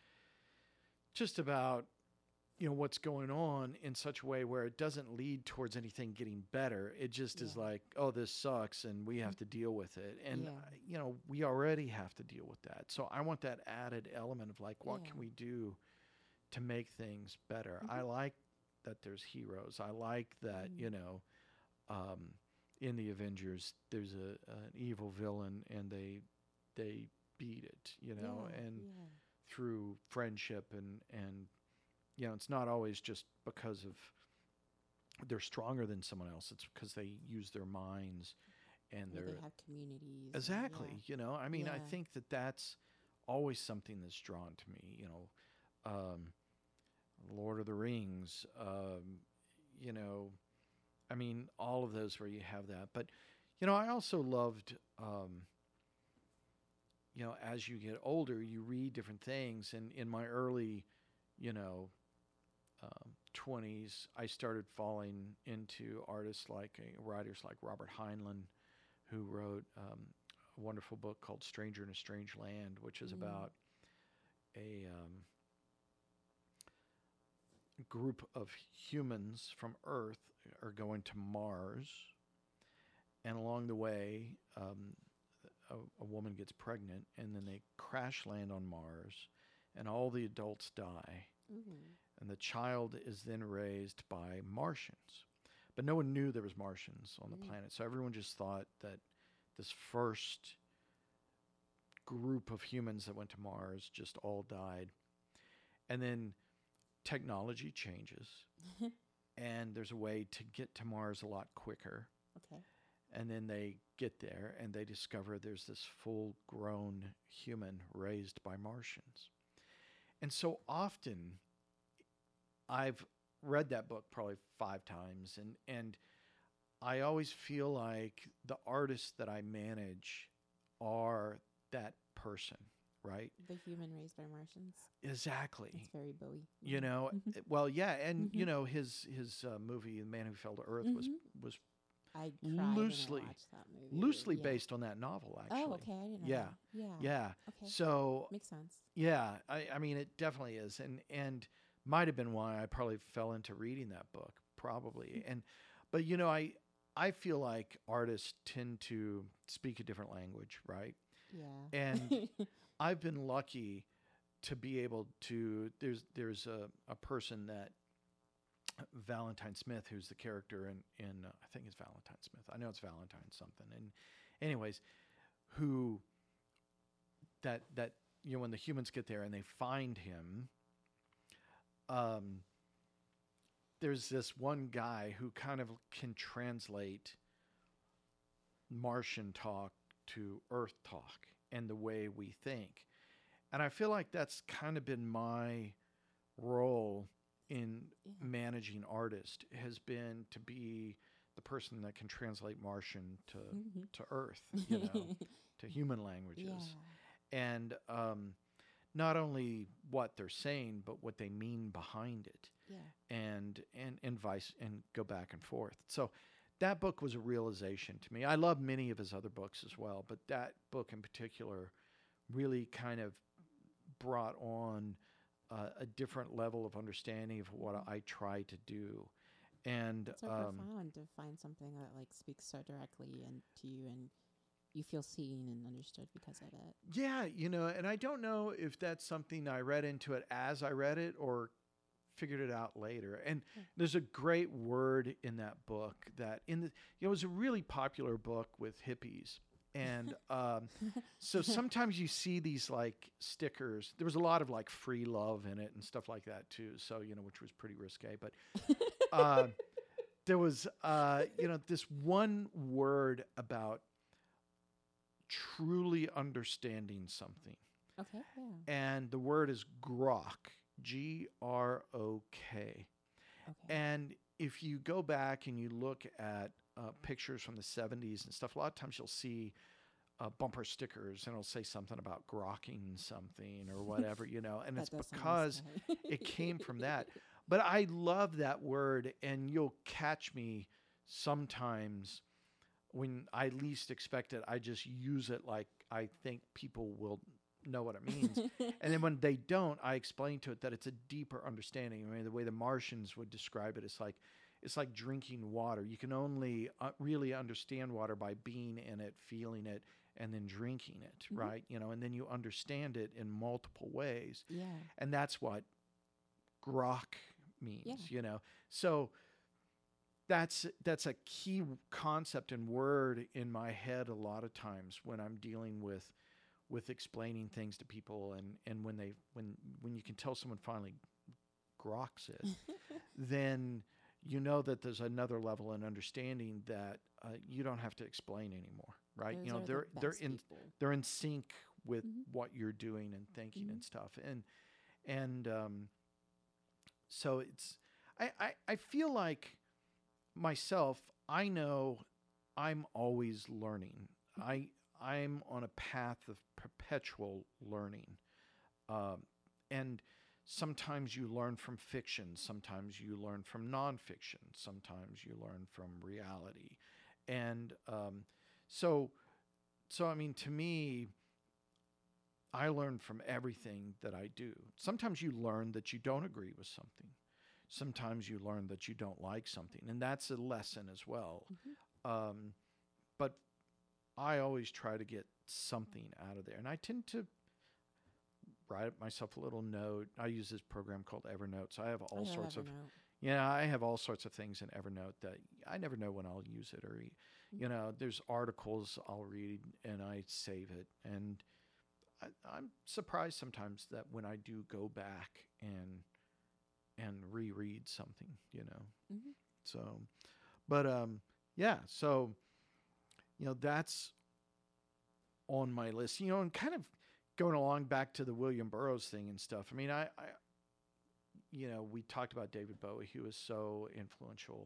just about what's going on in such a way where it doesn't lead towards anything getting better. It just is Yeah. like, oh, this sucks and we have to deal with it. And Yeah. we already have to deal with that. So I want that added element of like, what Yeah. can we do to make things better? Mhm. I like that there's heroes. I like that, Mhm. um, in the Avengers there's an evil villain and they beat it, Yeah. and Yeah. through friendship and it's not always just because of they're stronger than someone else. It's because they use their minds and Yeah. They their have communities. And exactly. I mean, I yeah. think that that's always something that's drawn to me. Um, Lord of the Rings. You know, I mean, all of those where you have that. But I also loved. As you get older, you read different things, and in my early, you know, 20s, I started falling into artists like writers like Robert Heinlein, who wrote a wonderful book called Stranger in a Strange Land, which is Mm. about a group of humans from Earth are going to Mars, and along the way, a woman gets pregnant, and then they crash land on Mars, and all the adults die, Ooh. and the child is then raised by Martians. But no one knew there was Martians on the Mm. planet, so everyone just thought that this first group of humans that went to Mars just all died. And then technology changes, and there's a way to get to Mars a lot quicker. Okay. And then they get there and they discover there's this full grown human raised by Martians. And so often I've read that book probably 5 times, and I always feel like the artists that I manage are that person, right? The Human Raised by Martians. Exactly. It's very Bowie. You know, Mhm. well, yeah, and Mhm. you know his movie "The Man Who Fell to Earth" Mhm. was I cried loosely when I watched that movie. loosely Yeah. based on that novel, actually. Oh, okay. I didn't know Yeah, that. Yeah. yeah. Okay. So Makes sense. yeah, I mean, it definitely is, and might have been why I probably fell into reading that book, probably. And but you know, I feel like artists tend to speak a different language, right? And Yeah. I've been lucky to be able to. There's a person that Valentine Smith, who's the character in I think it's Valentine Smith. I know it's Valentine something. And anyways, who that you know when the humans get there and they find him, um, there's this one guy who kind of can translate Martian talk to Earth talk and the way we think. And I feel like that's kind of been my role in Yeah. managing artists has been to be the person that can translate Martian Mhm. to Earth, you know, to human languages, Yeah. and not only what they're saying but what they mean behind it, Yeah. and vice and go back and forth. So that book was a realization to me. I love many of his other books as well, but that book in particular really kind of brought on a different level of understanding of what Mhm. I try to do. And It's so profound to find something that like speaks so directly and to you, and you feel seen and understood because of it. yeah, you know, and I don't know if that's something I read into it as I read it or figured it out later. And Yeah. there's a great word in that book that it was a really popular book with hippies. And so sometimes you see these like stickers. There was a lot of like free love in it and stuff like that too. So, you know, which was pretty risque. But uh, there was, you know, this one word about truly understanding something. Okay. Yeah. And the word is grok, Grok. Okay. And if you go back and you look at pictures from the 70s and stuff, a lot of times you'll see bumper stickers and it'll say something about grokking something or whatever, you know, and That it's does sound because risque. it came from that. But I love that word, and you'll catch me sometimes when I least expect it. I just use it like I think people will know what it means. And then when they don't, I explain to it that it's a deeper understanding. I mean, the way the Martians would describe it, it's like drinking water. You can only really understand water by being in it, feeling it, and then drinking it, Mhm. right? You know, and then you understand it in multiple ways. Yeah. And that's what grok means, Yeah. you know. So that's a key concept and word in my head a lot of times when I'm dealing with explaining things to people, and when you can tell someone finally groks it, then you know that there's another level in understanding that you don't have to explain anymore, right? Those You know, are the best people. they're in sync with Mhm. what you're doing and thinking Mhm. and stuff, and so it's I feel like myself, I know I'm always learning. Mhm. I'm on a path of perpetual learning, um, and sometimes you learn from fiction, sometimes you learn from nonfiction, sometimes you learn from reality, and so so I mean, to me, I learn from everything that I do. Sometimes you learn that you don't agree with something. Sometimes you learn that you don't like something, and that's a lesson as well. Mhm. But I always try to get something out of there, and I tend to write myself a little note. I use this program called Evernote, so I have I all love sorts of Evernote. I have all sorts of things in Evernote that I never know when I'll use it, or you Mhm. know, there's articles I'll read and I save it, and I'm surprised sometimes that when I do go back and reread something, you know. Mhm. So, but yeah, so you know that's on my list, you know, and kind of going along back to the William Burroughs thing and stuff. I mean, I you know, we talked about David Bowie, who was so influential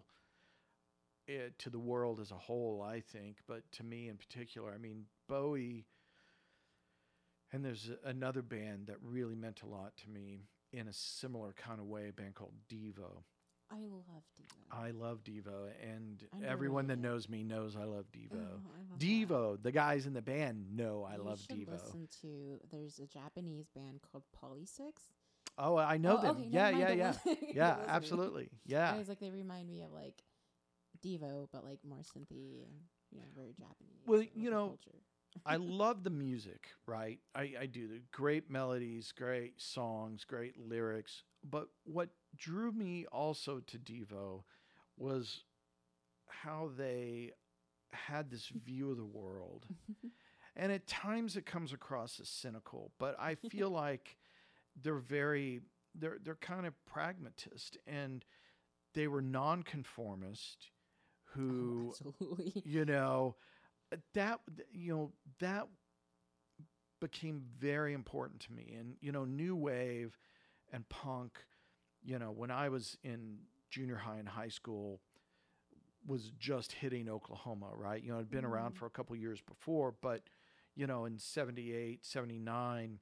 to the world as a whole, I think, but to me in particular, I mean, Bowie And there's another band that really meant a lot to me in a similar kind of way, a band called Devo. I love Devo. I love Devo, and everyone that Underrated. knows me knows I love Devo. Oh, I love that. Devo, the guys in the band know I You love should Devo. listen to. There's a Japanese band called Polysix. Oh, I know them. Okay, Yeah, never yeah, mind, yeah. don't listen- Yeah, don't listen to me. absolutely. Yeah. I was like, they remind me of like Devo, but like more synthy and very Japanese. Well, I love you the know, culture. I love the music, right? I do. The great melodies, great songs, great lyrics. But what drew me also to Devo was how they had this view of the world. And at times it comes across as cynical, but I feel like they're kind of pragmatist, and they were nonconformist who Absolutely. that that became very important to me. And new wave and punk, when I was in junior high and high school, was just hitting Oklahoma, right? It'd been around for a couple years before, but in 78, 79,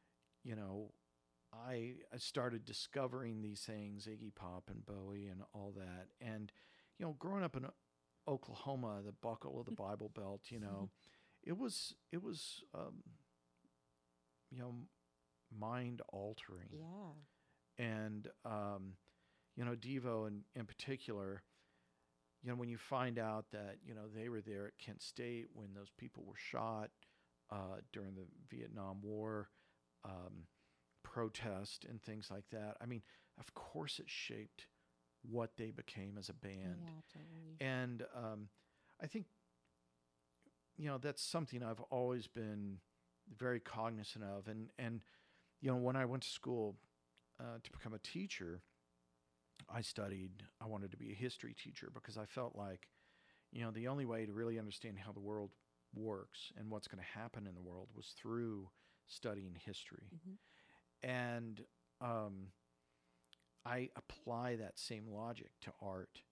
I started discovering these things, Iggy Pop and Bowie and all that. And growing up in Oklahoma, the buckle of the Bible Belt, it was mind altering. Yeah. And Devo in particular, when you find out that they were there at Kent State when those people were shot during the Vietnam War protest and things like that. I mean, of course, it shaped what they became as a band. Yeah, totally. And I think that's something I've always been very cognizant of. And when I went to school to become a teacher, I wanted to be a history teacher because I felt like, the only way to really understand how the world works and what's going to happen in the world was through studying history. Mm-hmm. And I apply that same logic to art.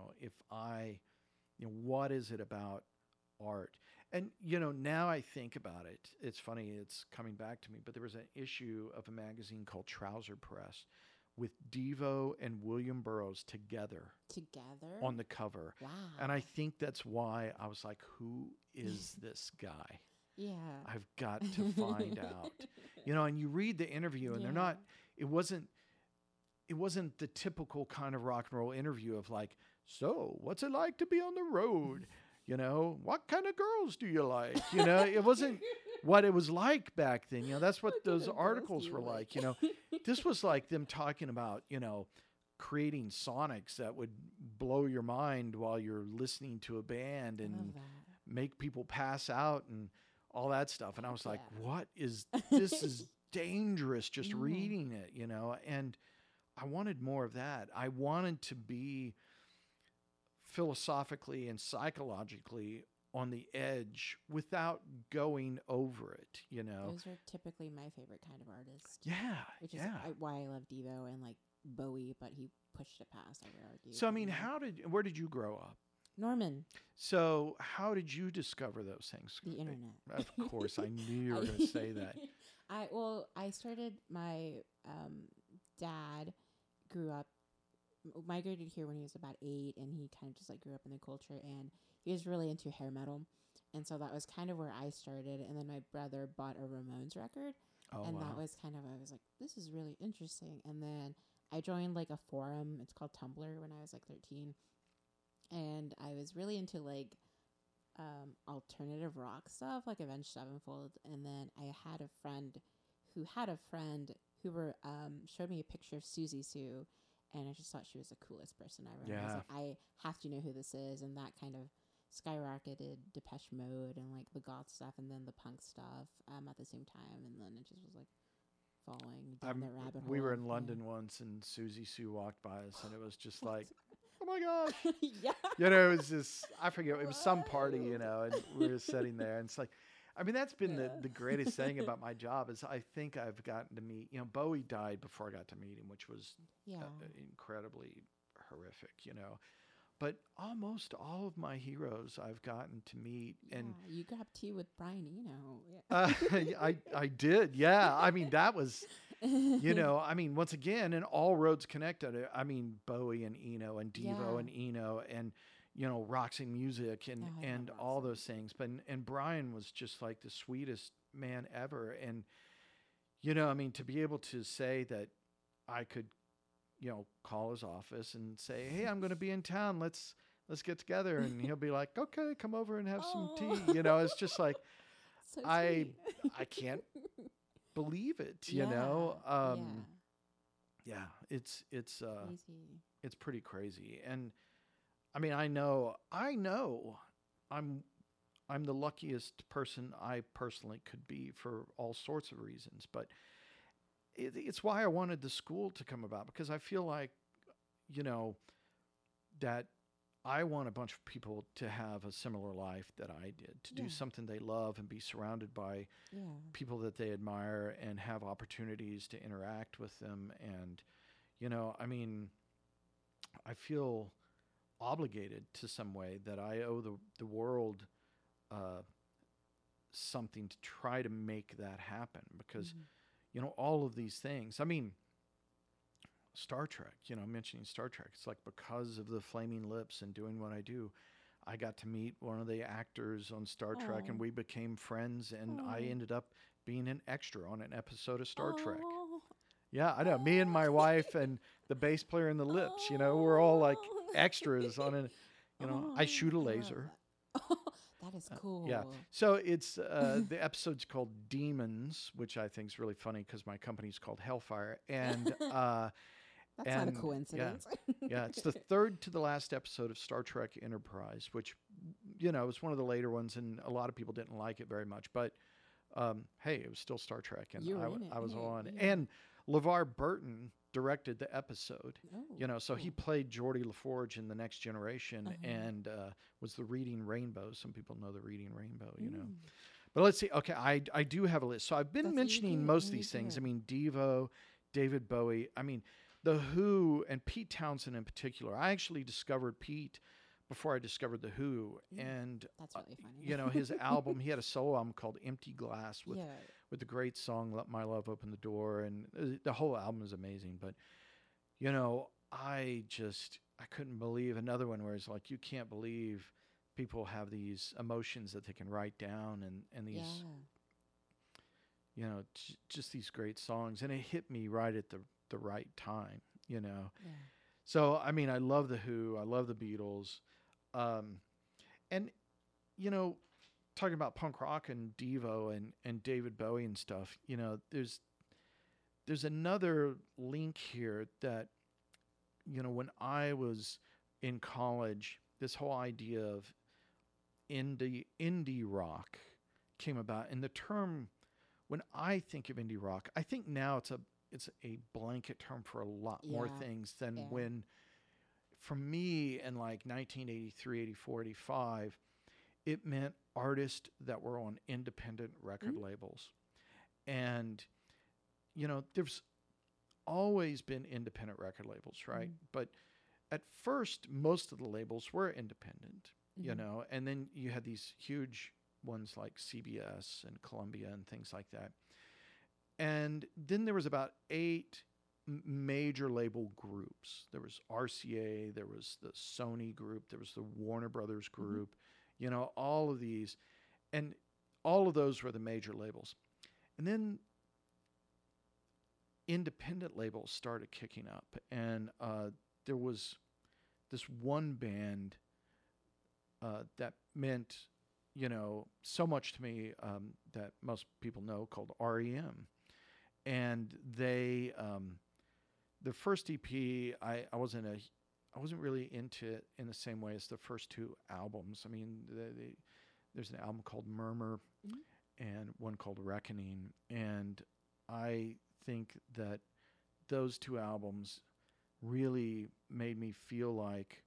What is it about art? And, now I think about it, it's funny, it's coming back to me, but there was an issue of a magazine called Trouser Press with Devo and William Burroughs together on the cover. Wow. And I think that's why I was like, who is this guy? Yeah. I've got to find out. And you read the interview and it wasn't the typical kind of rock and roll interview of like, so what's it like to be on the road? What kind of girls do you like? It wasn't what it was like back then. That's what those articles were like. This was like them talking about, creating sonics that would blow your mind while you're listening to a band and make people pass out and all that stuff. And I was like, what is this? Is dangerous just reading it, and I wanted more of that. I wanted to be philosophically and psychologically on the edge without going over it, Those are typically my favorite kind of artist. Yeah. Which is why I love Devo and like Bowie, but he pushed it past, I would argue. So, I mean, where did you grow up? Norman. So how did you discover those things? The internet. Of course, I knew you were going to say that. I started, my dad migrated here when he was about 8, and he kind of just like grew up in the culture, and he was really into hair metal. And so that was kind of where I started. And then my brother bought a Ramones record. Oh, and wow. that was kind of, I was like, this is really interesting. And then I joined like a forum. It's called Tumblr when I was like 13. And I was really into like alternative rock stuff, like Avenged Sevenfold. And then I had a friend who showed me a picture of Susie Sue. And I just thought she was the coolest person ever. Yeah. I was like, I have to know who this is. And that kind of skyrocketed Depeche Mode and like the goth stuff and then the punk stuff at the same time. And then it just was like falling down the rabbit hole. We were in London once and Susie Sue walked by us and it was just like, oh my gosh. Yeah. It was just, I forget, it was some party, and we were sitting there and it's like, I mean, that's been the greatest thing about my job is I think I've gotten to meet, Bowie died before I got to meet him, which was incredibly horrific, but almost all of my heroes I've gotten to meet. And you grabbed tea with Brian Eno. I did. Yeah. I mean, that was, I mean, once again, and all roads connected. I mean, Bowie and Eno and Devo and Eno and, Roxy Music and all those things. But, and Brian was just like the sweetest man ever. And, I mean, to be able to say that I could, call his office and say, hey, I'm going to be in town. Let's get together. And he'll be like, okay, come over and have some tea. It's just like, so I can't believe it, Yeah, it's crazy. It's pretty crazy. And I mean, I know I'm the luckiest person I personally could be for all sorts of reasons, but it's why I wanted the school to come about, because I feel like, that I want a bunch of people to have a similar life that I did, to do something they love and be surrounded by people that they admire and have opportunities to interact with them. And, I mean, I feel obligated to some way that I owe the world something to try to make that happen, because, all of these things, I mean, Star Trek, mentioning Star Trek, it's like because of the Flaming Lips and doing what I do, I got to meet one of the actors on Star Trek, and we became friends, and I ended up being an extra on an episode of Star Trek. Yeah, I know. Me and my wife and the bass player and the Lips, we're all like extras on an, I shoot a laser. That is cool. Yeah. So it's the episode's called Demons, which I think is really funny because my company's called Hellfire, and that's not a coincidence. Yeah, it's the third to the last episode of Star Trek Enterprise, which was one of the later ones, and a lot of people didn't like it very much. But hey, it was still Star Trek, and I was on. Yeah. And LeVar Burton directed the episode. So he played Geordie LaForge in The Next Generation, and was the Reading Rainbow. Some people know the Reading Rainbow, But let's see. Okay, I do have a list. So I've been mentioning most of these things. I mean, Devo, David Bowie. I mean, The Who, and Pete Townsend in particular. I actually discovered Pete before I discovered The Who. And that's really funny. His album, he had a solo album called Empty Glass with the great song Let My Love Open the Door, and the whole album is amazing. But I couldn't believe another one where it's like, you can't believe people have these emotions that they can write down, and these just these great songs, and it hit me right at the right time. So I mean, I love The Who, I love the Beatles, and talking about punk rock and Devo and David Bowie and stuff, there's another link here that, when I was in college, this whole idea of indie rock came about. And the term, when I think of indie rock, I think now it's a blanket term for a lot more things than when, for me, in like 1983, 84, 85, it meant artists that were on independent record labels. And, there's always been independent record labels, right? But at first, most of the labels were independent, and then you had these huge ones like CBS and Columbia and things like that. And then there was about 8 major label groups. There was RCA, there was the Sony group, there was the Warner Brothers group, all of these, and all of those were the major labels. And then independent labels started kicking up, and there was this one band that meant, so much to me, that most people know, called REM. And they, the first EP, I wasn't really into it in the same way as the first 2 albums. I mean, there's an album called Murmur and one called Reckoning. And I think that those 2 albums really made me feel like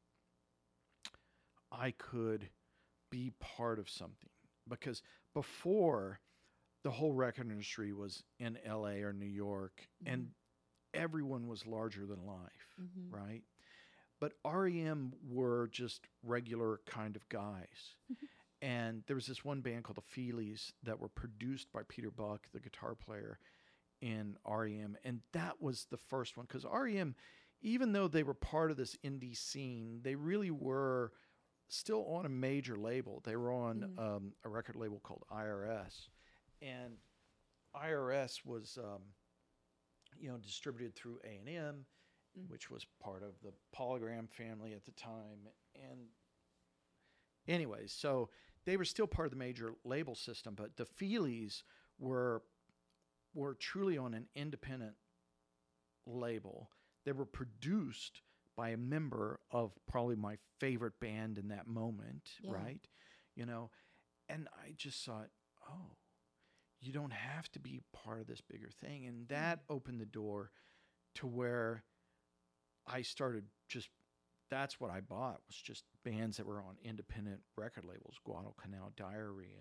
I could be part of something. Because before, the whole record industry was in LA or New York, and everyone was larger than life, right? but REM were just regular kind of guys. And there was this one band called the Feelies that were produced by Peter Buck, the guitar player in REM. And that was the first one, because REM, even though they were part of this indie scene, they really were still on a major label. They were on a record label called IRS. And IRS was, distributed through A&M, which was part of the Polygram family at the time. And anyways, so they were still part of the major label system, but the Feelies were truly on an independent label. They were produced by a member of probably my favorite band in that moment, right? And I just thought, oh, you don't have to be part of this bigger thing. And that opened the door to where I started that's what I bought, was just bands that were on independent record labels, Guadalcanal Diary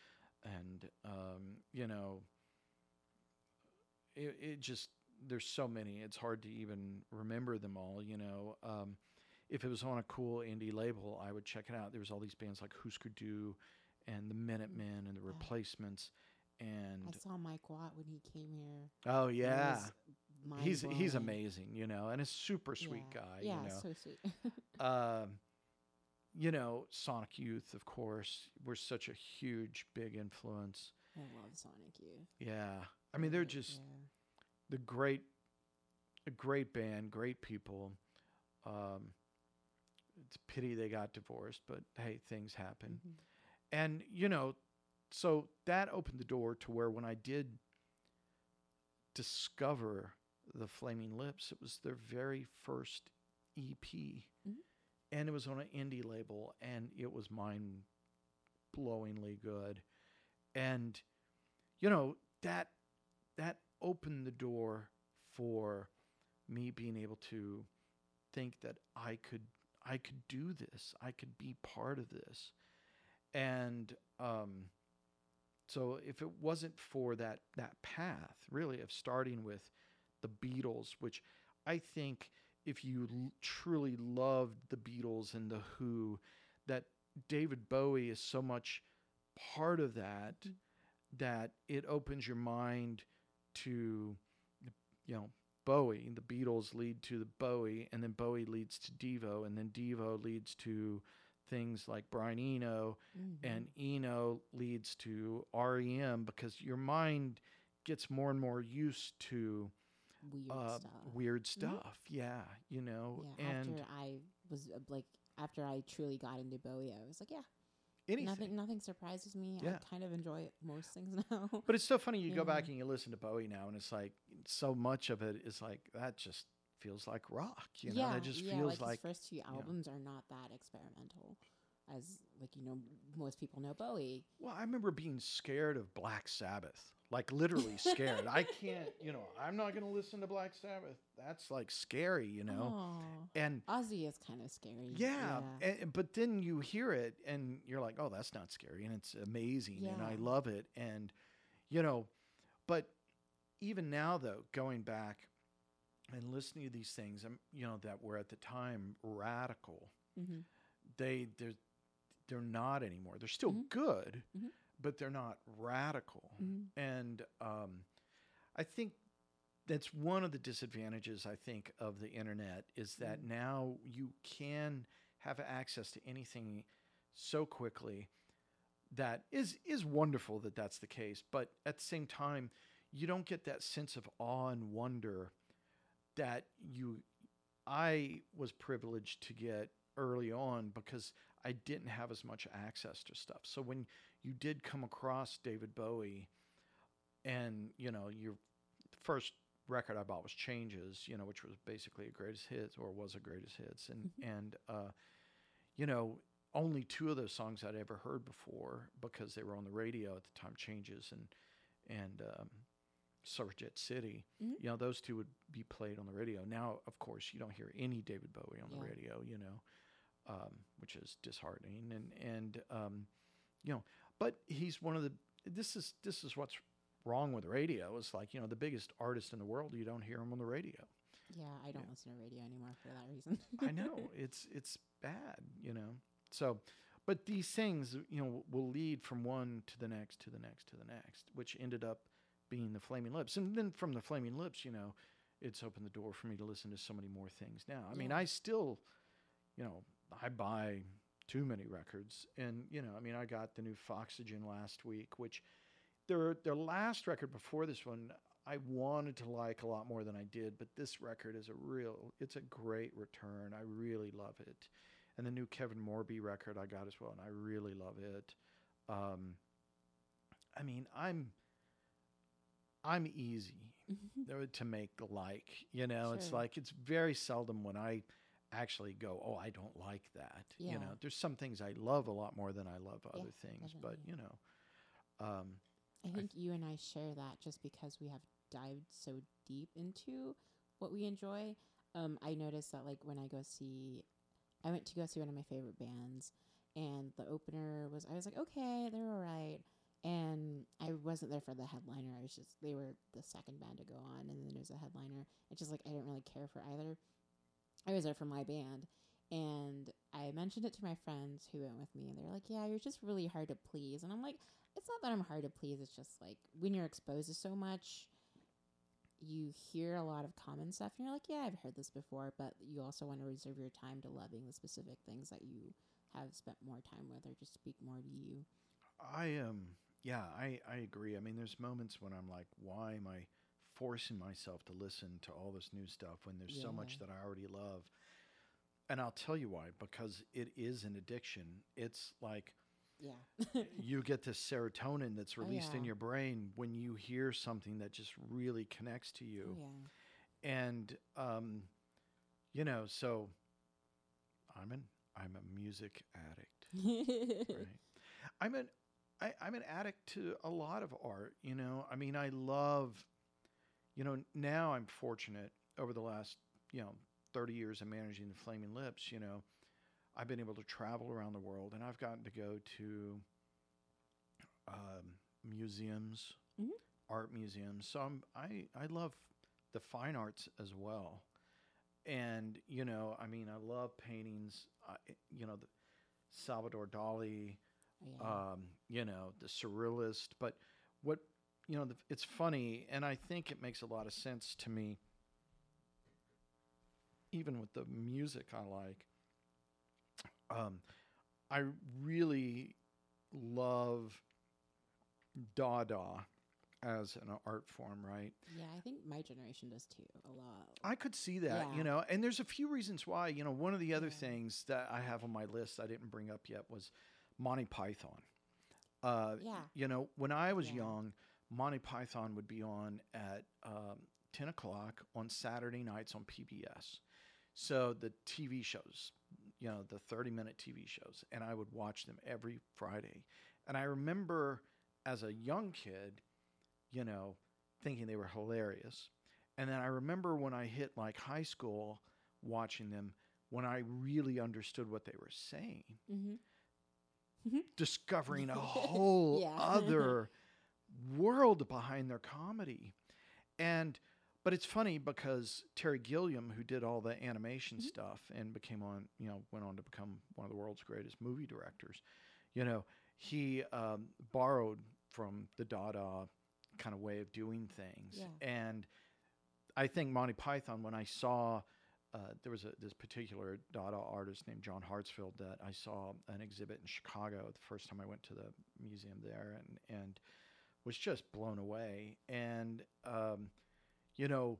it just, there's so many, it's hard to even remember them all, if it was on a cool indie label, I would check it out. There was all these bands like Husker Du and the Minutemen and the Replacements. And I saw Mike Watt when he came here. Oh yeah, he's amazing, and a super sweet guy. Yeah, so sweet. Sonic Youth, of course, were such a huge, big influence. I love Sonic Youth. Yeah, I mean they're just a great band, great people. It's a pity they got divorced, but hey, things happen. And so that opened the door to where when I did discover the Flaming Lips, it was their very first EP. And it was on an indie label, and it was mind-blowingly good. And, that opened the door for me being able to think that I could do this. I could be part of this. And so if it wasn't for that path, really, of starting with the Beatles, which I think if you truly loved the Beatles and the Who, that David Bowie is so much part of that, that it opens your mind to, Bowie. The Beatles lead to the Bowie, and then Bowie leads to Devo, and then Devo leads to things like Brian Eno, and Eno leads to REM, because your mind gets more and more used to weird stuff. Yeah, and after I truly got into Bowie, I was like, nothing surprises me. Yeah. I kind of enjoy most things now. But it's so funny, you go back and you listen to Bowie now, and it's like so much of it is like, that just feels like rock, that just feels like his first two albums are not that experimental as most people know Bowie. Well, I remember being scared of Black Sabbath, like literally scared. I can't, I'm not going to listen to Black Sabbath. That's like scary, and Ozzy is kind of scary. Yeah. But then you hear it and you're like, oh, that's not scary. And it's amazing. And I love it. And, but even now though, going back and listening to these things, that were at the time radical, they're not anymore. They're still good, but they're not radical. And I think that's one of the disadvantages, I think, of the internet, is that now you can have access to anything so quickly. That is wonderful that that's the case. But at the same time, you don't get that sense of awe and wonder that I was privileged to get early on, because I didn't have as much access to stuff. So when you did come across David Bowie, and your first record I bought was Changes, which was basically a greatest hits, or was a greatest hits, and only two of those songs I'd ever heard before, because they were on the radio at the time, Changes and Suffragette City. Those two would be played on the radio. Now, of course, you don't hear any David Bowie on the radio, which is disheartening. And but he's one of the, this is what's wrong with radio. It's like, the biggest artist in the world, you don't hear him on the radio. Yeah, I don't listen to radio anymore for that reason. I know it's bad, So, but these things, will lead from one to the next, to the next, to the next, which ended up being the Flaming Lips, and then from the Flaming Lips, it's opened the door for me to listen to so many more things now. I mean, Yeah. I still, I buy too many records, and I got the new Foxygen last week, which their last record before this one I wanted to like a lot more than I did, but this record is it's a great return. I really love it. And the new Kevin Morby record I got as well, and I really love it. Um, I mean, I'm easy to make like, it's Sure. like it's very seldom when I actually go, oh, I don't like that. Yeah. There's some things I love a lot more than I love Yeah, other things, but definitely. um, I think you and I share that just because we have dived so deep into what we enjoy. I noticed that like when I went to go see one of my favorite bands, and the opener I was like, okay, they're all right. And I wasn't there for the headliner. They were the second band to go on, and then there was a headliner. It's just like I didn't really care for either. I was there for my band, and I mentioned it to my friends who went with me, and they're like, "Yeah, you're just really hard to please." And I'm like, "It's not that I'm hard to please. It's just like when you're exposed to so much, you hear a lot of common stuff, and you're like, yeah, I've heard this before, but you also want to reserve your time to loving the specific things that you have spent more time with or just speak more to you." Yeah, I agree. I mean, there's moments when I'm like, why am I forcing myself to listen to all this new stuff when there's so Yeah. much that I already love? And I'll tell you why, because it is an addiction. It's like Yeah. you get this serotonin that's Oh, released in yeah. your brain when you hear something that just really connects to Oh, you. yeah. And so I'm an I'm a music addict, right? I'm an I'm an addict to a lot of art. I mean, I love. Now I'm fortunate over the last 30 years of managing the Flaming Lips. I've been able to travel around the world, and I've gotten to go to museums, Mhm. art museums. So I love the fine arts as well. And I mean, I love paintings. The Salvador Dali, Oh, yeah. the surrealist. But what it's funny, and I think it makes a lot of sense to me, even with the music I like. Um, I really love Dada as an art form, right? Yeah, I think my generation does too, a lot. I could see that, Yeah. and there's a few reasons why. One of the other Yeah. things that I have on my list I didn't bring up yet was Monty Python. Yeah. When I was Yeah. young, Monty Python would be on at 10 o'clock on Saturday nights on PBS. So the TV shows, the 30-minute TV shows, and I would watch them every Friday. And I remember as a young kid, you know, thinking they were hilarious. And then I remember when I hit like high school watching them when I really understood what they were saying, discovering a whole Yeah. other world behind their comedy. And but it's funny because Terry Gilliam, who did all the animation stuff and went on to become one of the world's greatest movie directors, he borrowed from the Dada kind of way of doing things. Yeah. And I think Monty Python, when I saw there was this particular Dada artist named John Hartsfield that I saw an exhibit in Chicago the first time I went to the museum there, and was just blown away. And you know,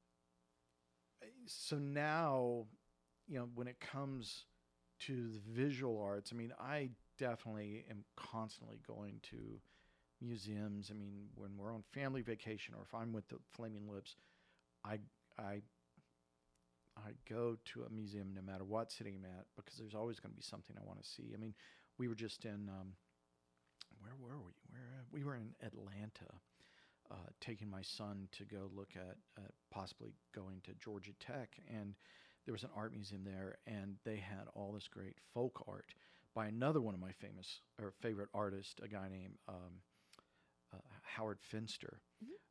so now, when it comes to the visual arts, I mean, I definitely am constantly going to museums. I mean, when we're on family vacation or if I'm with the Flaming Lips, I I I go to a museum no matter what city I'm at because there's always going to be something I want to see. I mean, we were just in where were we? We were in Atlanta, taking my son to go look at possibly going to Georgia Tech, and there was an art museum there, and they had all this great folk art by another one of my famous or favorite artists, a guy named Howard Finster,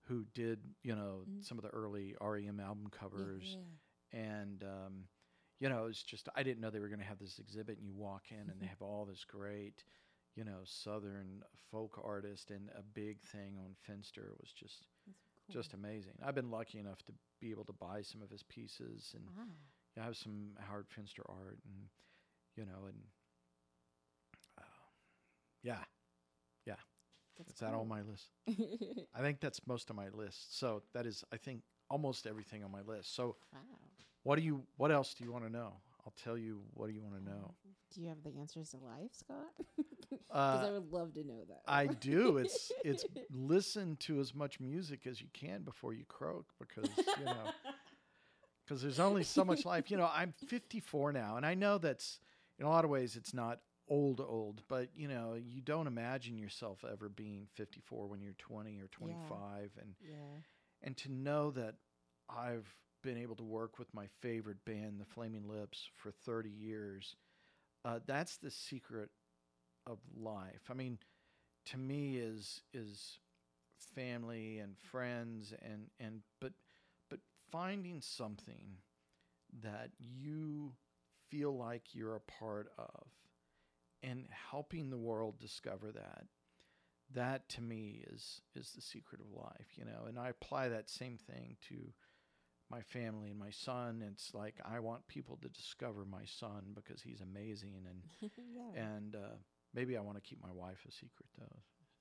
who did, Mm. some of the early REM album Yeah, covers. yeah. And, it's just, I didn't know they were going to have this exhibit. And you walk in and they have all this great, Southern folk artist and a big thing on Finster. It was That's cool. just amazing. I've been lucky enough to be able to buy some of his pieces, and Wow. I have some Howard Finster art, and and uh, yeah, yeah. That's Is that on cool. my list? I think that's most of my list. So that is, I think, almost everything on my list. So Wow. what else do you want to know? I'll tell you. What do you want to know? Do you have the answers to life, Scott? Because Uh, I would love to know that. I do. It's listen to as much music as you can before you croak, because because there's only so much life. I'm 54 now, and I know that's, in a lot of ways, it's not old, but you don't imagine yourself ever being 54 when you're 20 or 25, Yeah. and to know that I've been able to work with my favorite band, the Flaming Lips, for 30 years. That's the secret of life. I mean, to me, is family and friends, and but finding something that you feel like you're a part of, and helping the world discover that to me is the secret of life. And I apply that same thing to my family and my son. It's like, I want people to discover my son because he's amazing, Yeah. and maybe I want to keep my wife a secret though.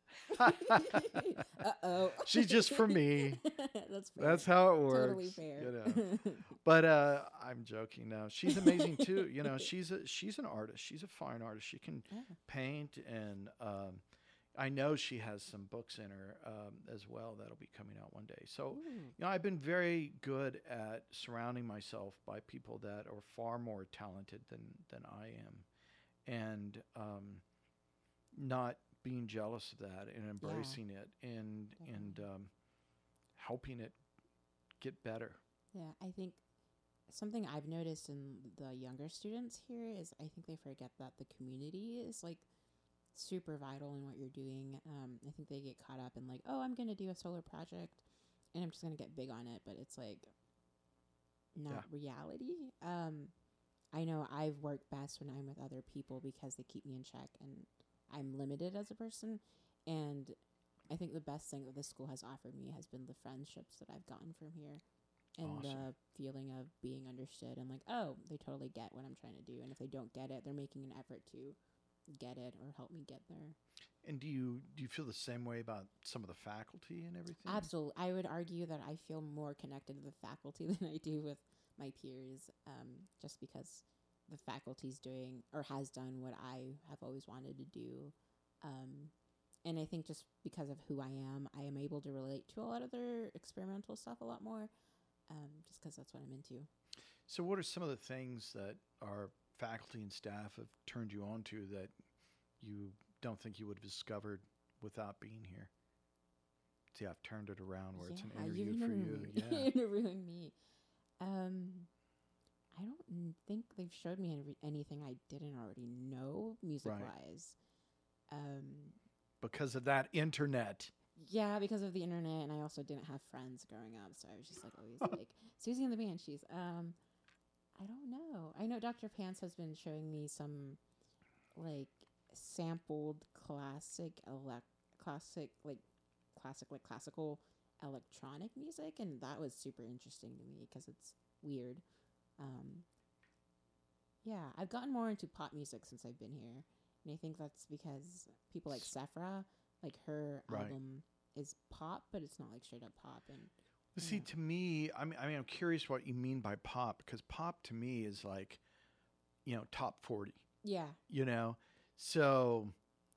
Uh-oh. She's just for me. That's fair. That's how it works. Totally fair. But I'm joking now. She's amazing too. She's an artist. She's a fine artist. She can Yeah. paint, and I know she has some books in her as well that'll be coming out one day. So, Ooh. I've been very good at surrounding myself by people that are far more talented than I am, and not being jealous of that, and embracing it, and Definitely. helping it get better. Yeah, I think something I've noticed in the younger students here is I think they forget that the community is like super vital in what you're doing. I think they get caught up in like, oh, I'm going to do a solar project and I'm just going to get big on it, but it's like not reality. I know I've worked best when I'm with other people because they keep me in check and I'm limited as a person. And I think the best thing that this school has offered me has been the friendships that I've gotten from here, and Awesome. the feeling of being understood and like, oh, they totally get what I'm trying to do. And if they don't get it, they're making an effort to get it or help me get there. And do you feel the same way about some of the faculty and everything? Absolutely. I would argue that I feel more connected to the faculty than I do with my peers, just because the faculty's doing or has done what I have always wanted to do. Um, and I think just because of who I am able to relate to a lot of their experimental stuff a lot more, just because that's what I'm into. So, what are some of the things that our faculty and staff have turned you on to that you don't think you would have discovered without being here? See, I've turned it around where it's an interview for you. Yeah. Interviewing me. I don't think they've showed me anything I didn't already know music wise. Because of that internet. Yeah, because of the internet, and I also didn't have friends growing up, so I was just like always like Susie and the Banshees. I don't know. I know Dr. Pants has been showing me some like sampled classical electronic music, and that was super interesting to me because it's weird. Um, yeah, I've gotten more into pop music since I've been here, and I think that's because people like Sephra, like her album is pop, but it's not like straight up pop. And see, to me, I'm curious what you mean by pop, because pop to me is like, top 40. Yeah. So,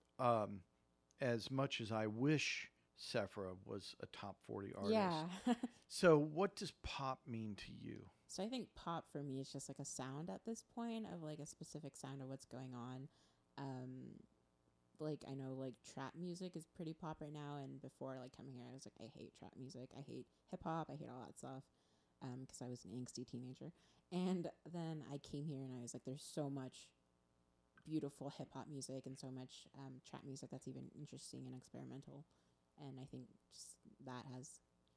as much as I wish Sephra was a top 40 artist. Yeah. So, what does pop mean to you? So I think pop for me is just like a sound at this point of like a specific sound of what's going on. Like I know like trap music is pretty pop right now, and before like coming here I was like, I hate trap music, I hate hip hop, I hate all that stuff, because I was an angsty teenager. And then I came here and I was like, there's so much beautiful hip hop music and so much trap music that's even interesting and experimental, and I think just that has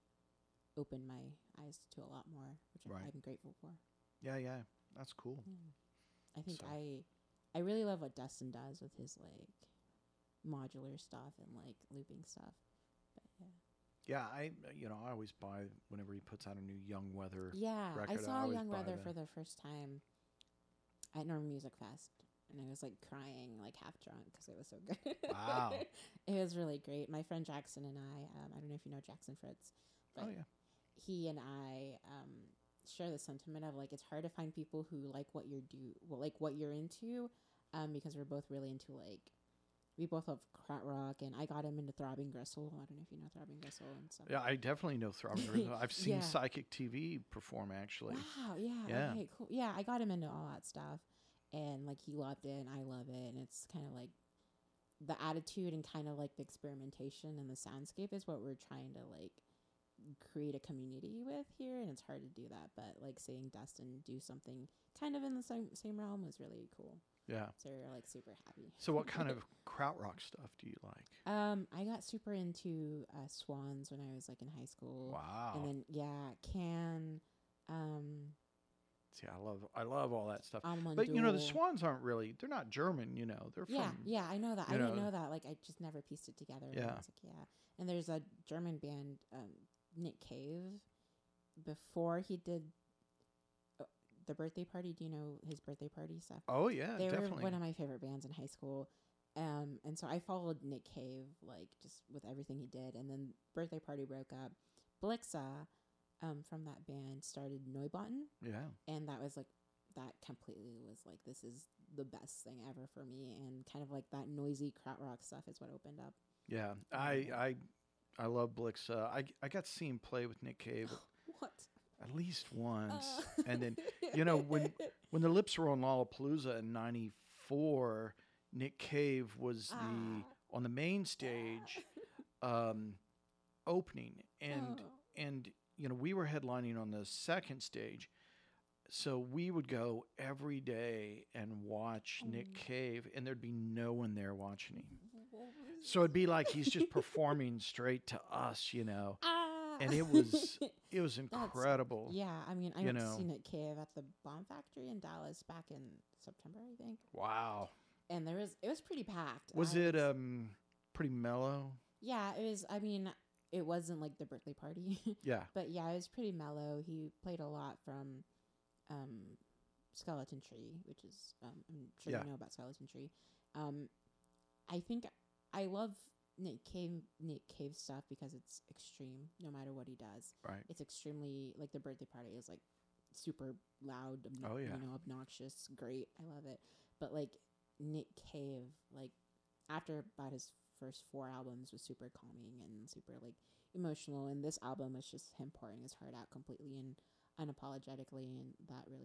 opened my eyes to a lot more, which Right. I'm grateful for. Yeah, yeah, that's cool. Yeah. I think So- I really love what Dustin does with his like modular stuff and like looping stuff. But Yeah, I always buy whenever he puts out a new Young Weather. yeah, I record, I saw always Young buy Weather that. for the first time at Norman Music Fest, and I was like crying, like half drunk because it was so good. Wow. It was really great. My friend Jackson and I don't know if you know Jackson Fritz, but Oh yeah. he and I share the sentiment of like it's hard to find people who like what like what you're into, because we're both really into like we both love krautrock, and I got him into Throbbing Gristle. I don't know if you know Throbbing Gristle and stuff. Yeah, I definitely know Throbbing Gristle. I've seen Yeah. Psychic TV perform actually. Wow, yeah, Yeah. okay, cool. Yeah, I got him into all that stuff, and like he loved it, and I love it, and it's kind of like the attitude and kind of like the experimentation and the soundscape is what we're trying to like create a community with here, and it's hard to do that. But like seeing Dustin do something kind of in the same realm was really cool. Yeah. So we're like super happy. So what kind of krautrock stuff do you like? I got super into Swans when I was like in high school. Wow. And then Can, See, I love all that stuff. Almond But the Duel. Swans aren't really. They're not German. They're Yeah, from. yeah, I know that. I you didn't know. know that. Like, I just never pieced it together. And I Yeah. was like, yeah. And there's a German band, Nick Cave, before he did the birthday party. Do you know his birthday party stuff? Oh yeah, They definitely. were one of my favorite bands in high school. And so I followed Nick Cave, like, just with everything he did. And then birthday party broke up. Blixa, from that band, started Neubauten. Yeah. And that was like, that completely was like, this is the best thing ever for me. And kind of like that noisy krautrock stuff is what opened up. Yeah. I love Blixa. I got to see him play with Nick Cave What? at least once, Uh. and then when the Lips were on Lollapalooza in '94, Nick Cave was on the main stage, opening, and we were headlining on the second stage, so we would go every day and watch Nick Cave, and there'd be no one there watching him. So it'd be like he's just performing straight to us, and it was incredible. Yeah, I mean, I You went to know. see Nick Cave at the Bomb Factory in Dallas back in September, I think. Wow. And it was pretty packed. Was it pretty mellow? Yeah, it was. I mean, it wasn't like the birthday party, Yeah. but yeah, it was pretty mellow. He played a lot from Skeleton Tree, which is I'm sure Yeah. you know about Skeleton Tree. I think I love Nick Cave stuff because it's extreme. No matter what he does, Right. it's extremely like the birthday party is like super loud. Oh, yeah. Obnoxious, great. I love it. But like Nick Cave, like after about his first 4 albums was super calming and super like emotional, and this album was just him pouring his heart out completely and unapologetically, and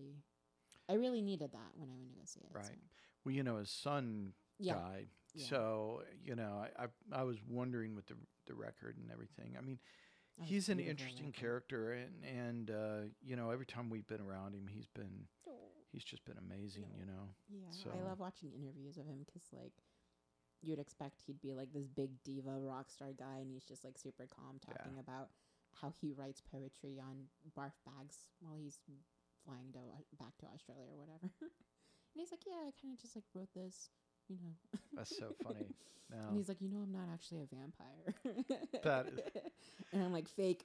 I really needed that when I went to go see it. Right. So. Well, his son Yeah. died, Yeah. so I was wondering with the record and everything. I mean, That was he's an beautiful interesting record. character, and every time we've been around him, he's just been amazing. Yeah, So- I love watching interviews of him because like you'd expect he'd be like this big diva rock star guy, and he's just like super calm talking about how he writes poetry on barf bags while he's flying back to Australia or whatever. And he's like, yeah, I kind of just like wrote this, That's so funny. And No, he's like, I'm not actually a vampire. That is- And I'm like, fake.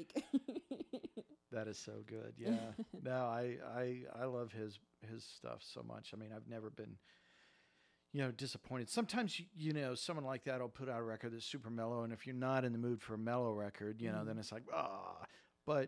that is so good. Yeah. No, I love his stuff so much. I mean, I've never been disappointed. Sometimes someone like that will put out a record that's super mellow, and if you're not in the mood for a mellow record, then it's like but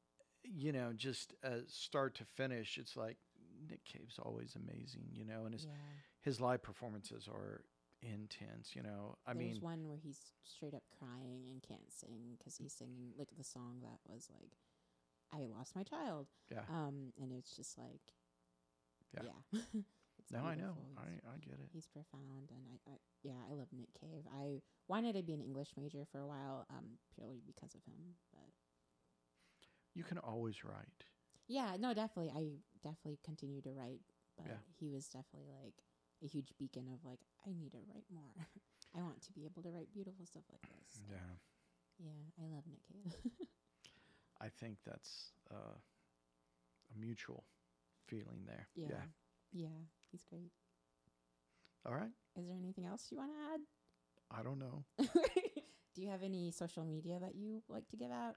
just start to finish, it's like Nick Cave's always amazing, and his live performances are intense. I There's mean, one where he's straight up crying and can't sing because he's singing like the song that was like, I lost my child. yeah. And it's just like, Yeah. It's No, I know. beautiful. I get it. He's profound, and I love Nick Cave. I wanted to be an English major for a while, purely because of him. But You can always write. yeah, no, definitely. I definitely continue to write, but Yeah. he was definitely like a huge beacon of like, I need to write more. I want to be able to write beautiful stuff like this. So, Yeah. yeah, I love Nick Cave. think that's a mutual feeling there. Yeah. Yeah. He's great. All right. Is there anything else you want to I don't know. add? Do you have any social media that you like to give out?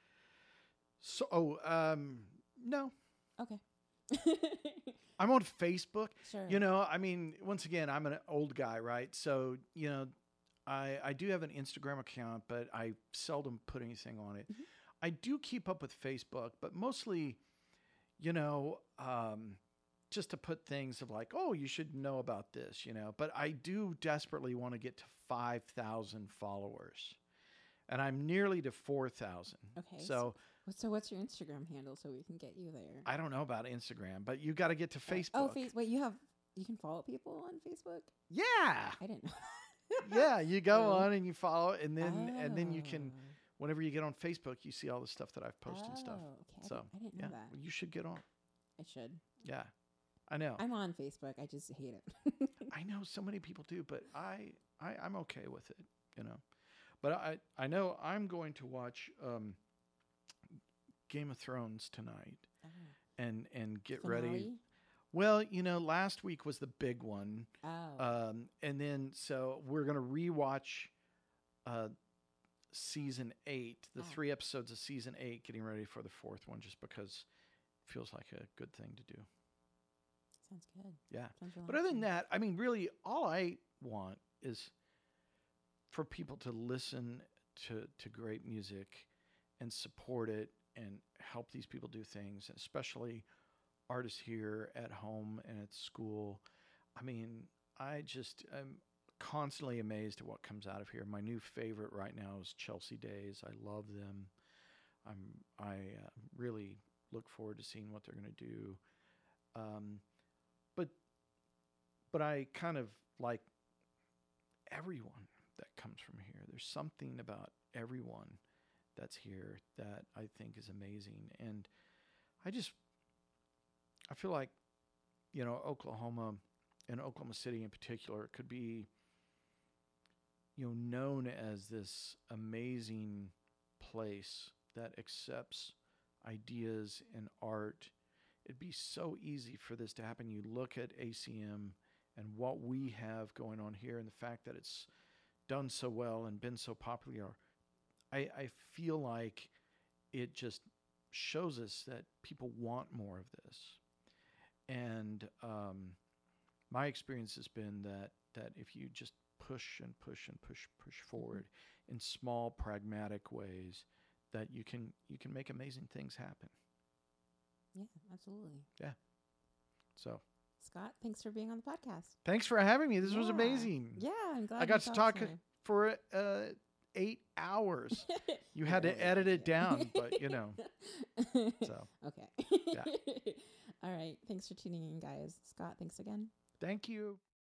So, no. Okay. I'm on Facebook. Sure. You know, I mean, once again, I'm an old guy, right? So, you know, I do have an Instagram account, but I seldom put anything on it. Mhm. I do keep up with Facebook, but mostly, you know, just to put things of like, oh, you should know about this, you know. But I do desperately want to get to 5,000 followers, and I'm nearly to 4,000. Okay. So So what's your Instagram handle so we can get you there? I don't know about Instagram, but you got to get to Facebook. Oh, wait, you can follow people on Facebook? Yeah. I didn't know. Yeah, you go Oh. on and you follow, and then you can, Oh. whenever you get on Facebook, you see all the stuff that I've posted and stuff. Oh, okay. So, I didn't know Yeah, that. well, you should get on. I should. Yeah, I know. I'm on Facebook. I just hate it. I know so many people do, but I'm okay with it, you know. But I know I'm going to watch Game of Thrones tonight Oh. and get ready. Finale? Well, you know, last week was the big one. Oh. And then so we're gonna rewatch season 8, the Oh. 3 episodes of season 8, getting ready for the 4th one, just because it feels like a good thing to do. Sounds good. Yeah. Sounds But other than relaxing. that, I mean, really, all I want is for people to listen to great music and support it and help these people do things, especially artists here at home and at school. I mean, I just am constantly amazed at what comes out of here. My new favorite right now is Chelsea Days. I love them. I really look forward to seeing what they're going to do. But I kind of like everyone that comes from here. There's something about everyone that's here that I think is amazing. And I feel like, you know, Oklahoma and Oklahoma City in particular could be, you know, known as this amazing place that accepts ideas and art. It'd be so easy for this to happen. You look at ACM and what we have going on here and the fact that it's done so well and been so popular. I feel like it just shows us that people want more of this. And my experience has been that if you just push and push and push forward in small pragmatic ways, that you can make amazing things happen. Yeah, absolutely. So Scott, thanks for being on the podcast. thanks for having me. This was Yeah. amazing. Yeah, I'm glad I you got to talk to me. for 8 hours. You I had to really edit it did. down, but you know. So Okay. Yeah. All right. Thanks for tuning in, guys. Scott, thanks again. thank you.